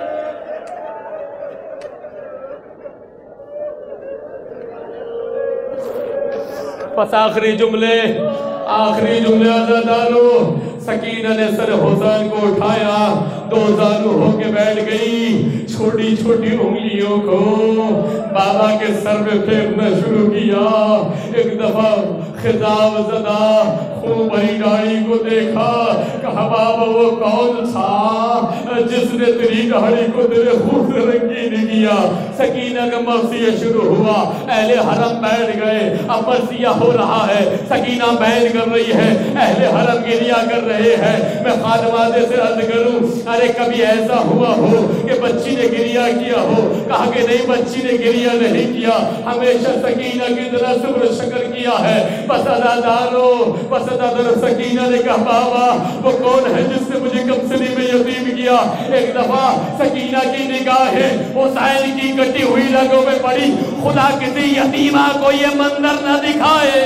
بس آخری جملے، آخری جملے عزادارو، سکینہ نے سر حسین کو اٹھایا، دو زانو ہو کے بیٹھ گئی، چھوٹی چھوٹی انگلیوں کو بابا کے سر میں پھیرنا شروع کیا۔ ایک دفعہ خضاب زدہ خون بھری داڑھی کو دیکھا، کہا بابا وہ کون تھا جس نے تیری داڑھی کو تیرے خون سے رنگین کیا؟ سکینہ کا مرثیہ شروع ہوا، اہل حرم بیٹھ گئے، اب مرثیہ ہو رہا ہے، سکینہ بیان کر رہی ہے، اہل حرم گریا کر رہے ہیں۔ میں خادمادے سے عرض کروں، ارے کبھی ایسا ہوا ہو کہ بچی نے گریا کیا ہو؟ کہا کہ نہیں، بچی نے گریا نہیں کیا، ہمیشہ سکینہ کی طرح صبر و شکر کیا ہے۔ بس ادادارو بس ادادارو سکینہ نے کہا بابا وہ کون ہے جس نے مجھے کمسنی میں یتیم کیا؟ ایک دفعہ سکینہ کی نگاہیں حسین کی کٹی ہوئی رگوں میں پڑی، خدا کسی یتیمہ کو یہ منظر نہ دکھائے۔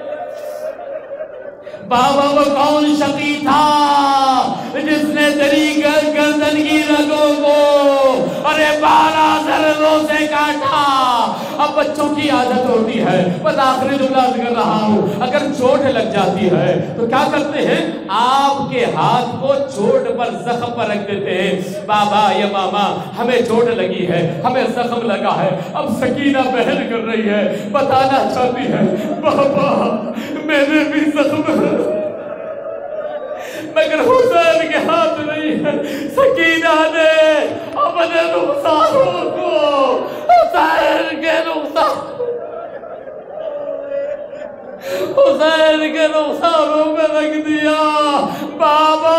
بابا وہ کون شقی تھا جس نے تیری گردن کی رگوں کو ارے بارہ ضربوں سے کاٹا؟ اب بچوں کی عادت ہوتی ہے، بس آخری جملہ کر رہا ہوں، اگر چوٹ لگ جاتی ہے تو کیا کرتے ہیں؟ آپ کے ہاتھ کو چوٹ پر زخم پر رکھ دیتے ہیں، بابا یا ماما ہمیں چوٹ لگی ہے، ہمیں زخم لگا ہے۔ اب سکینہ بہن کر رہی ہے، بتانا چاہتی ہے بابا میرے بھی زخم ہے مگر حسین کے ہاتھ نہیں ہے۔ سکینہ نے اپنے رخساروں کو حسین کے رخسار حسین کے رخساروں میں رکھ دیا۔ بابا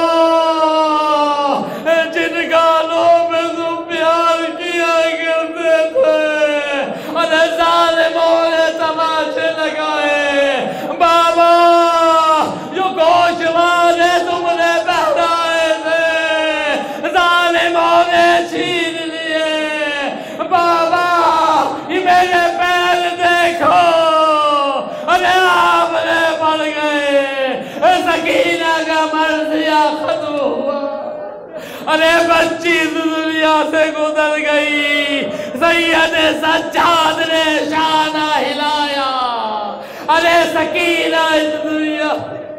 جن گالوں میں تم پیار کیا کرتے تھے ارے ظالموں نے تماشے لگائے، بابا جو گوشوارے تم نے بہرائے تھے ظالموں نے چھین لیے۔ بابا یہ میرے پیر دیکھو، ارے آپ نے پڑ گئے۔ سکینہ کا مرثیہ ختم ہوا، ارے بچی دنیا سے گزر گئی۔ سید سجاد نے شانہ ہلایا، ارے سکینہ اس دنیا